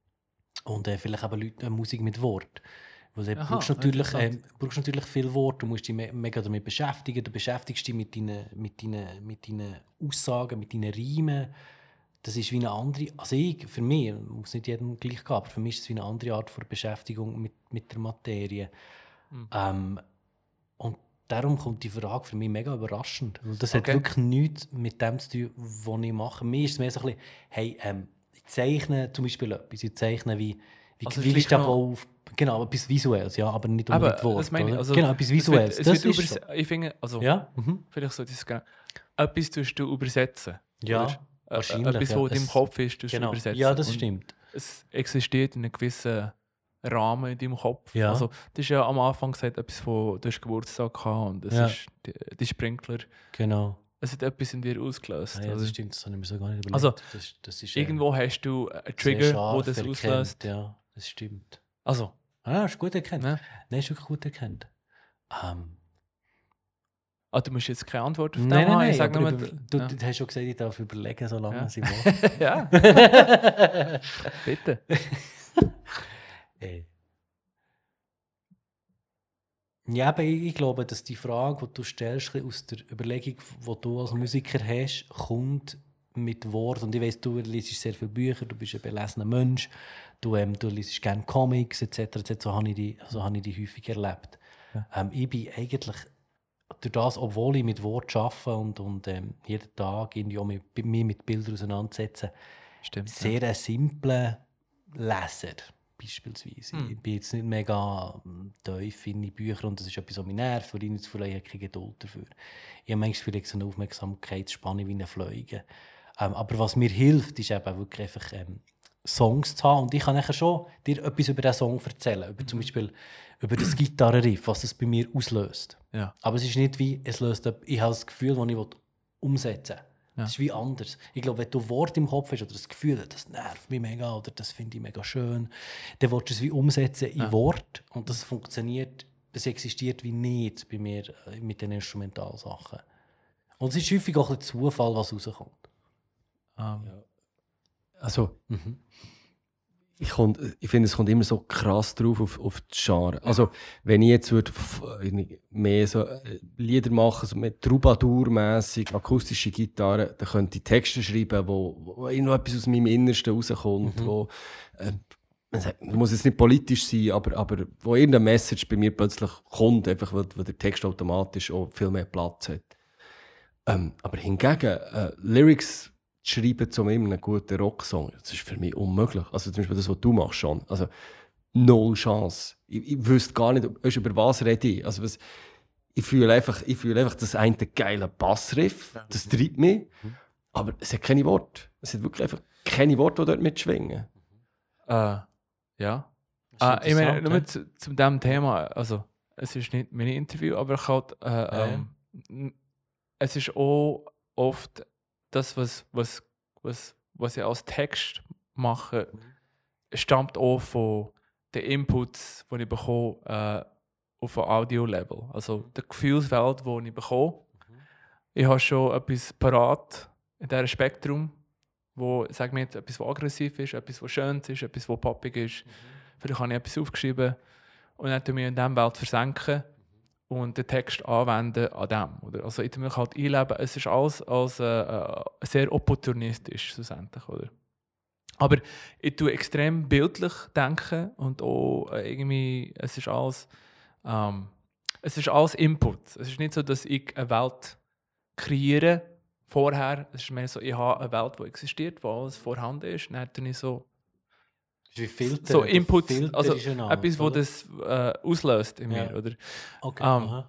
und äh, vielleicht eben Leute, äh, Musik mit Wort. Weil du Aha, brauchst natürlich, äh, interessant. brauchst natürlich viel Wort, du musst dich me mega damit beschäftigen, du beschäftigst dich mit deinen, mit deinen, mit deinen Aussagen, mit deinen Reimen. Das ist wie eine andere, also ich, für mich, muss nicht jedem gleich gehen, aber für mich ist es wie eine andere Art von Beschäftigung mit, mit der Materie. Mhm. Ähm, und darum kommt die Frage für mich mega überraschend. Weil das Okay. hat wirklich nichts mit dem zu tun, was ich mache. Mir ist es mehr so ein bisschen, hey, ähm, ich zeichne zum Beispiel etwas, ich zeichne wie, wie, Also wie es ist liegt das noch- auf, genau, etwas Visuelles, ja, aber nicht Aber unbedingt Wort. das meine ich, oder? also genau, etwas es wird- Visuelles, es das wird ist so. überse- Ich finde, also Ja, mhm. vielleicht sollte ich es genau. Etwas tust du übersetzen. Ja, oder? Äh, wahrscheinlich, Etwas, ja. was in deinem Es- Kopf ist, tust genau. du übersetzen. Ja, das Und stimmt. es existiert in einem gewissen Rahmen in deinem Kopf. Ja. Also, das ist ja am Anfang gesagt, etwas von, du hast Geburtstag gehabt und es Ja. ist die, die Sprinkler. Genau. Es hat etwas in dir ausgelöst. Ja, ja, oder? das stimmt, das habe ich mir so gar nicht überlegt. Also, das, das ist, äh, Irgendwo hast du einen sehr Trigger, scharf wo das erkannt, auslöst. Ja, das stimmt. Also, Ah, ist gut erkannt. ne? Nein, ist wirklich gut erkannt. Ähm, Ah, du musst jetzt keine Antwort auf nein, das nein, haben. nein, Ich sag aber nur, über, du, ja. du hast schon gesagt, ich darf überlegen, so lange Ja. sie will. ja, bitte. Äh. Ja, aber ich, ich glaube, dass die Frage, die du stellst, ein bisschen aus der Überlegung, die du als Musiker hast, kommt mit Wort. Und ich weiss, du liest sehr viele Bücher, du bist ein belesener Mensch, du, ähm, du liest gerne Comics et cetera et cetera. So habe ich die, so habe ich die häufig erlebt. Ja. Ähm, ich bin eigentlich durch das, obwohl ich mit Wort arbeite und, und ähm, jeden Tag irgendwie auch mit, mich mit Bildern auseinandersetze, Stimmt. ja. sehr ein simpler Leser, beispielsweise. Hm. Ich bin jetzt nicht mega ähm, tief in die Bücher und das ist etwas, was mich nervt, weil ich nicht vielleicht habe keine Geduld dafür. Ich habe manchmal vielleicht so eine Aufmerksamkeitsspanne wie eine Fliege. Ähm, aber was mir hilft, ist eben wirklich einfach ähm, Songs zu haben und ich kann nachher schon dir etwas über diesen Song erzählen, über zum Beispiel über das Gitarrenriff, was es bei mir auslöst. Ja. Aber es ist nicht wie, es löst, ab- ich habe das Gefühl, das ich umsetzen will. Ja. Das ist wie anders. Ich glaube, wenn du Wort im Kopf hast oder das Gefühl, das nervt mich mega oder das finde ich mega schön, dann willst du es wie umsetzen in Ja. Wort und das funktioniert, das existiert wie nicht bei mir äh, mit den Instrumentalsachen. Und es ist häufig auch ein bisschen Zufall, was rauskommt. Ähm, Also, Mhm. Ich, kommt, ich finde, es kommt immer so krass drauf auf, auf die Genre. Also, wenn ich jetzt würde mehr so Lieder machen, so mehr Troubadour-mässig, akustische Gitarre, dann könnte ich Texte schreiben, wo, wo irgendetwas aus meinem Innersten rauskommt, mhm. wo, äh, muss jetzt nicht politisch sein, aber, aber wo irgendeine Message bei mir plötzlich kommt, einfach weil, weil der Text automatisch auch viel mehr Platz hat. Ähm, aber hingegen, äh, Lyrics schreiben zu einem guten Rocksong, das ist für mich unmöglich. Also zum Beispiel das, was du machst, schon. Also null Chance. Ich, ich wüsste gar nicht, weißt, über was rede ich. Also was, ich fühle einfach, ich fühle einfach das eine geile Bassriff, das treibt mich, mhm. aber es hat keine Worte. Es hat wirklich einfach keine Worte, die dort mitschwingen. Äh, ja. Äh, ich meine, nur zu, zu diesem Thema, also es ist nicht mein Interview, aber ich halt, äh, ja. ähm, es ist auch oft das, was, was, was, was ich als Text mache, stammt auch von den Inputs, die ich bekomme äh, auf einem Audio-Level. Also die Gefühlswelt, die ich bekomme. Mhm. Ich habe schon etwas parat in diesem Spektrum, wo, sag mir jetzt, etwas, was aggressiv ist, etwas, was schön ist, etwas, was poppig ist. Mhm. Vielleicht habe ich etwas aufgeschrieben und dann tue ich mich in dieser Welt versenken und den Text anwenden an dem. Oder? Also ich tue mich halt einleben. Es ist alles als, äh, äh, sehr opportunistisch schlussendlich, oder? Aber ich tue extrem bildlich denken und auch äh, irgendwie, es ist alles, ähm, es ist alles Input. Es ist nicht so, dass ich eine Welt kreiere vorher. Es ist mehr so, ich habe eine Welt, die existiert, wo alles vorhanden ist. Dann tue ich so Wie Filter, so Inputs, Filter also etwas, etwas, was das äh, auslöst in mir, ja. oder? Okay, ähm,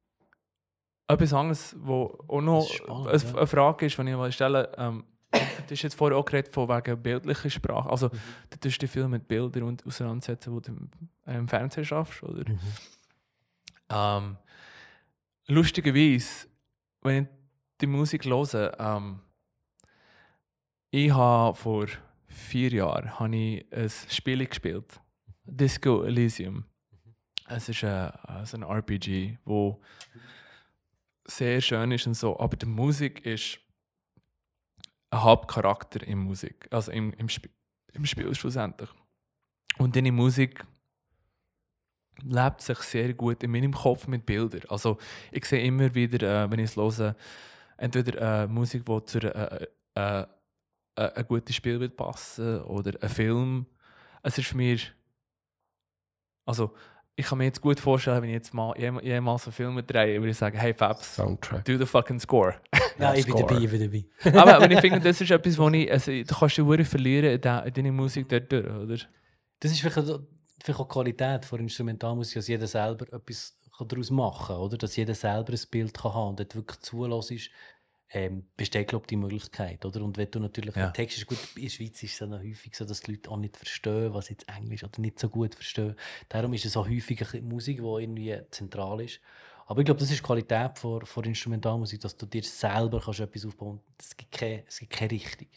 etwas anderes, wo auch noch spannend, eine, ja. eine Frage ist, die ich mal stelle, ähm, du hast jetzt vorher auch geredet von wegen bildlicher Sprache, also mhm. du tust dich viel mit Bildern und auseinandersetzen, die du im, äh, im Fernsehen schaffst, oder? Mhm. Ähm, lustigerweise, wenn ich die Musik höre, ähm, ich habe vor vier Jahren habe ich ein Spiel gespielt. Disco Elysium. Es ist ein, also ein R P G, wo sehr schön ist und so, aber die Musik ist ein Hauptcharakter in Musik, also im, im, Sp- im Spiel schlussendlich. Und deine Musik lebt sich sehr gut in meinem Kopf mit Bildern. Also ich sehe immer wieder, äh, wenn ich es höre, entweder äh, Musik, die zu einer äh, äh, ein gutes Spiel wird passen oder ein Film. Es ist für mich, also ich kann mir jetzt gut vorstellen, wenn ich jetzt mal jemals einen Film drehe, würde ich sagen, hey Fabs, Soundtrack. do the fucking score. Ja, ich bin dabei, ich bin dabei. Aber wenn ich finde, das ist etwas, wo ich, also, du kannst dich wirklich verlieren in deiner Musik dort durch, oder? Das ist vielleicht auch, vielleicht auch die Qualität von Instrumentalmusik, dass jeder selber etwas daraus machen kann, oder? Dass jeder selber ein Bild kann haben und dort wirklich zulässt. Ähm, besteht, glaube ich, die Möglichkeit, oder? Und wenn du natürlich, ja. Der Text ist gut, in der Schweiz ist es dann häufig so, dass die Leute auch nicht verstehen, was jetzt Englisch oder nicht so gut verstehen. Darum ist es auch häufig eine Musik, die irgendwie zentral ist. Aber ich glaube, das ist die Qualität von, von Instrumentalmusik, dass du dir selber kannst etwas aufbauen kannst. Es gibt keine, es gibt keine Richtung.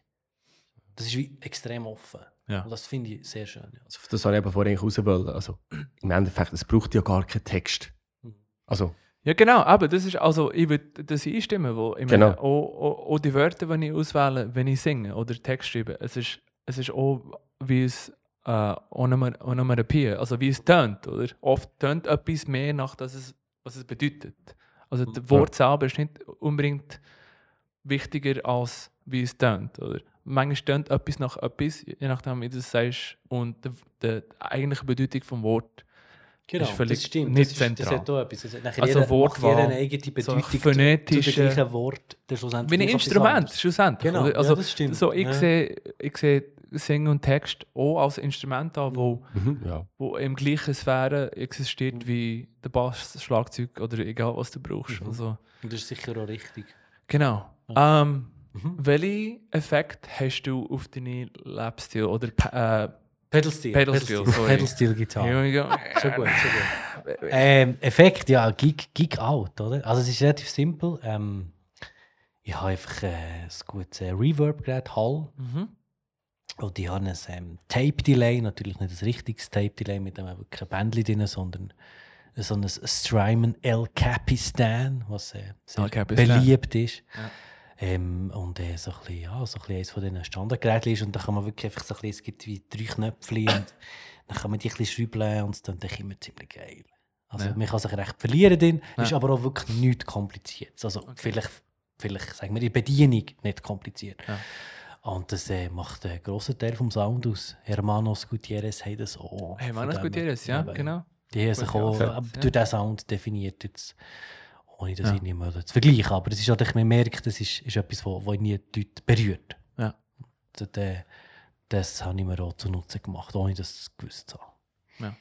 Das ist wie extrem offen. Ja. Und das finde ich sehr schön. Ja. Also das habe ich eben vorhin raus wollen. Also, im Endeffekt, es braucht ja gar keinen Text. Also... Ja genau, aber das ist, also ich würde das einstimmen, wo ich genau. meine, auch, auch, auch die Wörter, die ich auswähle, wenn ich singe oder Text schreibe, es ist, es ist auch, wie es äh, Onomatopoeie, also wie es tönt, oder? Oft tönt etwas mehr nach, das es, was es bedeutet. Also das Wort ja. selber ist nicht unbedingt wichtiger als wie es tönt, oder? Manchmal tönt etwas nach etwas, je nachdem wie du es sagst, und die, die eigentliche Bedeutung des Wortes. Genau, das stimmt. Nicht das, zentral. Ist, das hat auch etwas. Also, also jeder, Wortwahl, jeder eine eigene Bedeutung so phonetische, zu, zu dem gleichen Wort. Wie ein Instrument, schlussendlich. Genau, also, ja, das stimmt. So, ich, ja. sehe, ich sehe Singen und Text auch als Instrument an, wo, mhm, ja. wo in gleichen Sphären existiert wie der Bass, das Schlagzeug oder egal, was du brauchst. Mhm. Also, und das ist sicher auch richtig. Genau. Ja. Ähm, mhm. Welchen Effekt hast du auf deine Lapstil oder äh, Pedal-Steel. Pedal-Steel, Pedal-Steel-Gitarre. So gut, so gut. ähm, Effekt, ja, Gig, Gig out, oder? Also es ist relativ simpel. Ähm, ich habe einfach äh, ein gutes äh, Reverb-Gerät, Hall. Mhm. Und ich habe ein ähm, Tape-Delay, natürlich nicht ein richtiges Tape-Delay mit einem wirklich Bändchen drin, sondern so ein Strymon El Capistan, was äh, sehr beliebt ist. Ja. Ähm, und äh, so ein bisschen, ja, so ein bisschen eines von diesen Standardgeräten ist. Und dann kann man wirklich einfach so ein bisschen, es gibt wie drei Knöpfe und dann kann man die ein bisschen schrauben und es dann immer ziemlich geil. Also Ja. man kann sich recht verlieren drin, Ja. ist aber auch wirklich nichts kompliziert. Also Okay. vielleicht, vielleicht sagen wir die Bedienung nicht kompliziert. Ja. Und das äh, macht einen grossen Teil vom Sound aus. Hermanos Gutierrez haben das auch. Hey, Von Manos dem- Gutierrez, ja, eben, genau. Die haben sich Gute auch Ansätze, äh, ja. durch diesen Sound definiert, jetzt, ohne das Ja. irgendwie mal zu vergleichen. Aber es ist halt, man merkt, das ist, ist etwas, was nie die Leute berührt. Ja. Das, äh, das habe ich mir auch zunutze gemacht, ohne das es gewusst zu haben.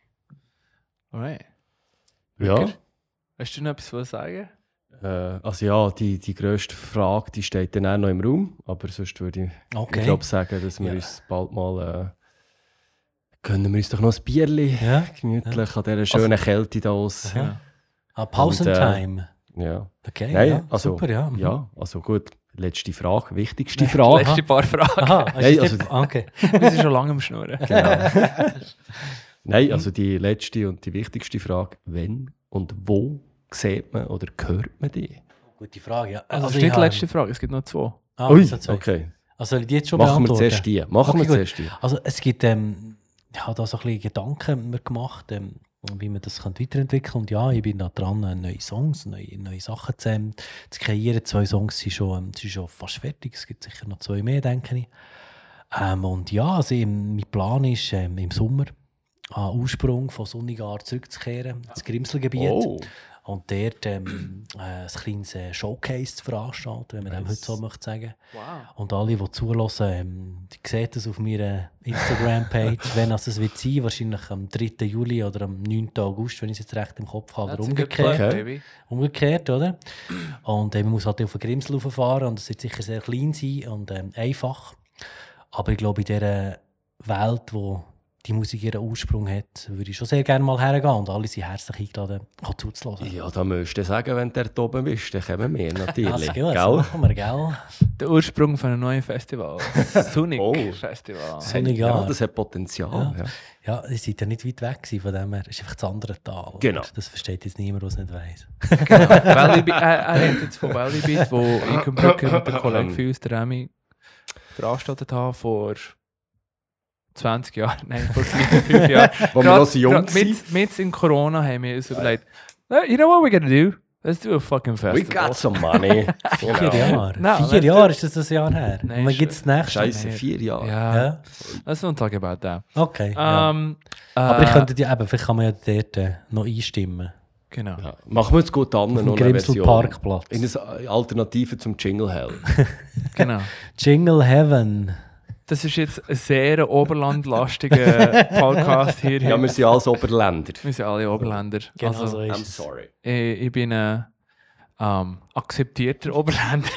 Alright. Ja. Rücker, hast du noch etwas zu sagen? Äh, also ja, die, die grösste Frage, die steht dann auch noch im Raum. Aber sonst würde ich, Okay. ich glaube sagen, dass wir Ja. uns bald mal... Äh, können wir uns doch noch ein Bierli Ja. gemütlich an dieser schönen Kälte da aus. Aha. Ah, Pausentime. Ja. Okay, Nein, ja, also, super, ja. Mhm. ja, also gut. Letzte Frage, wichtigste Frage. Letzte paar Fragen. Aha, ist Nein, das also- nicht- okay. Wir sind schon lange am Schnurren. Genau. Nein, also die letzte und die wichtigste Frage: Wenn und wo sieht man oder hört man die? Gute Frage, ja. Also, das ich ist nicht die habe- letzte Frage, es gibt noch zwei. Ah, Ui, das sind zwei. okay. Also soll ich die jetzt schon Machen wir beantworten? zuerst die. Machen Okay, wir gut. zuerst die. Also es gibt, ähm, ich habe da so ein bisschen Gedanken mir gemacht, ähm, wie man das könnte weiterentwickeln kann. Und ja, ich bin da dran, äh, neue Songs, neue, neue Sachen zu, ähm, zu kreieren. Zwei Songs sind schon, ähm, sind schon fast fertig. Es gibt sicher noch zwei mehr, denke ich. Ähm, und ja, also, ähm, mein Plan ist, ähm, im Sommer an Ursprung von Sonnigar zurückzukehren, ins Grimselgebiet. Oh, Und dort ähm, äh, ein kleines äh, Showcase zu veranstalten, wenn man dem Nice. heute so möchte sagen. Wow. Und alle, die zuhören, ähm, die sehen das auf meiner Instagram-Page, wenn es das wird sein, wahrscheinlich am dritten Juli oder am neunten August, wenn ich es jetzt recht im Kopf habe, oder That's a good umgekehrt. plan, Okay. baby. Umgekehrt, oder? Und äh, man muss halt auf den Grimsel fahren und es wird sicher sehr klein sein und ähm, einfach. Aber ich glaube, in dieser Welt, wo die Musik ihren Ursprung hat, würde ich schon sehr gerne mal hergehen und alle sind herzlich eingeladen, auch zuzuhören. ja, da müsst ihr sagen, wenn der da oben bist, dann kommen wir natürlich. Also, gut, das Gell? machen wir, gell? Der Ursprung von einem neuen Festival. Sonic Oh. Festival. So- Sonnigar. Ja, das hat Potenzial. Ja. Ja, ihr seid ja nicht weit weg gewesen von dem her. Es ist einfach das andere Tal. oder? Genau. Das versteht jetzt niemand, der es nicht weiss. Valley Beat, äh, er redet jetzt von Valley Beat, wo ich und Brücke mit dem Kollegen von uns, der Remy, veranstaltet haben vor zwanzig Jahren, nein, vor vier, fünf Jahren. Wo wir noch so jung gerade waren. mit, mit in Corona haben wir uns überlegt, "Eh, you know what we're gonna do? Let's do a fucking We festival." got some money. Vier Genau. Jahre. Nein, Vier weißt du- Jahre ist das das Jahr her. Nein, Und wann ist- gibt es das nächste? Scheiße, Nee. vier Jahre. Ja, Ja, let's not talk about that. okay. ja. Ähm, Aber äh, ich könnte ja eben, vielleicht kann man ja dort äh, noch einstimmen. Genau. Ja. Machen wir jetzt gut an, Auf dem noch eine Grimsel Version. Parkplatz. In eine Alternative zum Jingle Hell. genau. Jingle Heaven. Das ist jetzt ein sehr oberlandlastiger Podcast hier. Ja, wir sind alles Oberländer. wir sind alle Oberländer. Genau also, so ist I'm es. sorry. ich, ich bin ein ähm, akzeptierter Oberländer.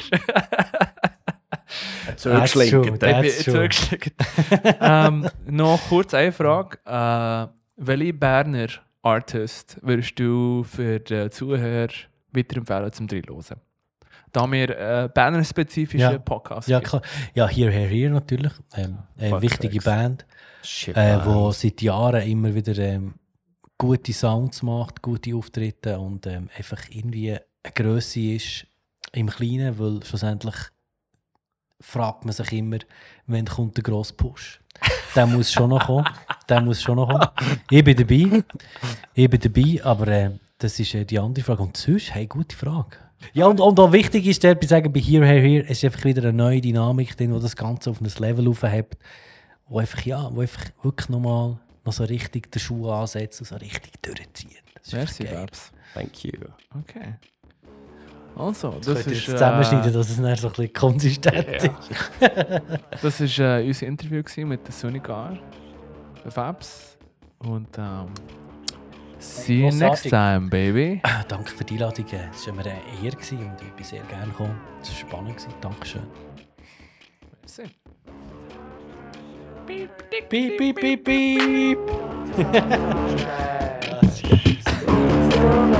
Zurückschlinken. That's Ich bin true. zurückgeschickt. ähm, noch kurz eine Frage. Äh, welche Berner Artist würdest du für die Zuhörer weiterempfehlen zum Drinhören? Da wir äh, Berner-spezifische Ja. Podcasts Ja, haben. klar. Ja, Here, Here, Here natürlich. Ähm, eine Fuck wichtige Facts. Band, Shit, äh, man. die seit Jahren immer wieder ähm, gute Sounds macht, gute Auftritte und ähm, einfach irgendwie eine Grösse ist im Kleinen, weil schlussendlich fragt man sich immer, wann kommt der grosse Push. Der muss schon noch kommen. Der muss schon noch kommen. Ich bin dabei. Ich bin dabei, aber äh, das ist äh, die andere Frage. Und sonst, hey, gute Frage. Ja, und, und auch wichtig ist, der, bei sagen, bei Here, Here, Here, es ist einfach wieder eine neue Dynamik drin, die das Ganze auf ein Level aufhebt, wo einfach, ja, wo einfach wirklich nochmal noch so richtig den Schuh ansetzt und so richtig durchzieht. Das ist Merci, einfach geil. Babs. Thank you. Okay. Also, Das das könnt ihr ist, jetzt zusammenschneiden, äh, dass es dann so ein bisschen konsistent ist. das ist äh, unser Interview gewesen mit der Sonnigar, der Fabs. Und ähm, see you next Grossartig. time, baby. Danke für die Einladung. Es war mir eine Ehre gewesen und ich bin sehr gerne gekommen. Es war spannend. gewesen. Dankeschön. Merci. Piep, piep, piep, piep. So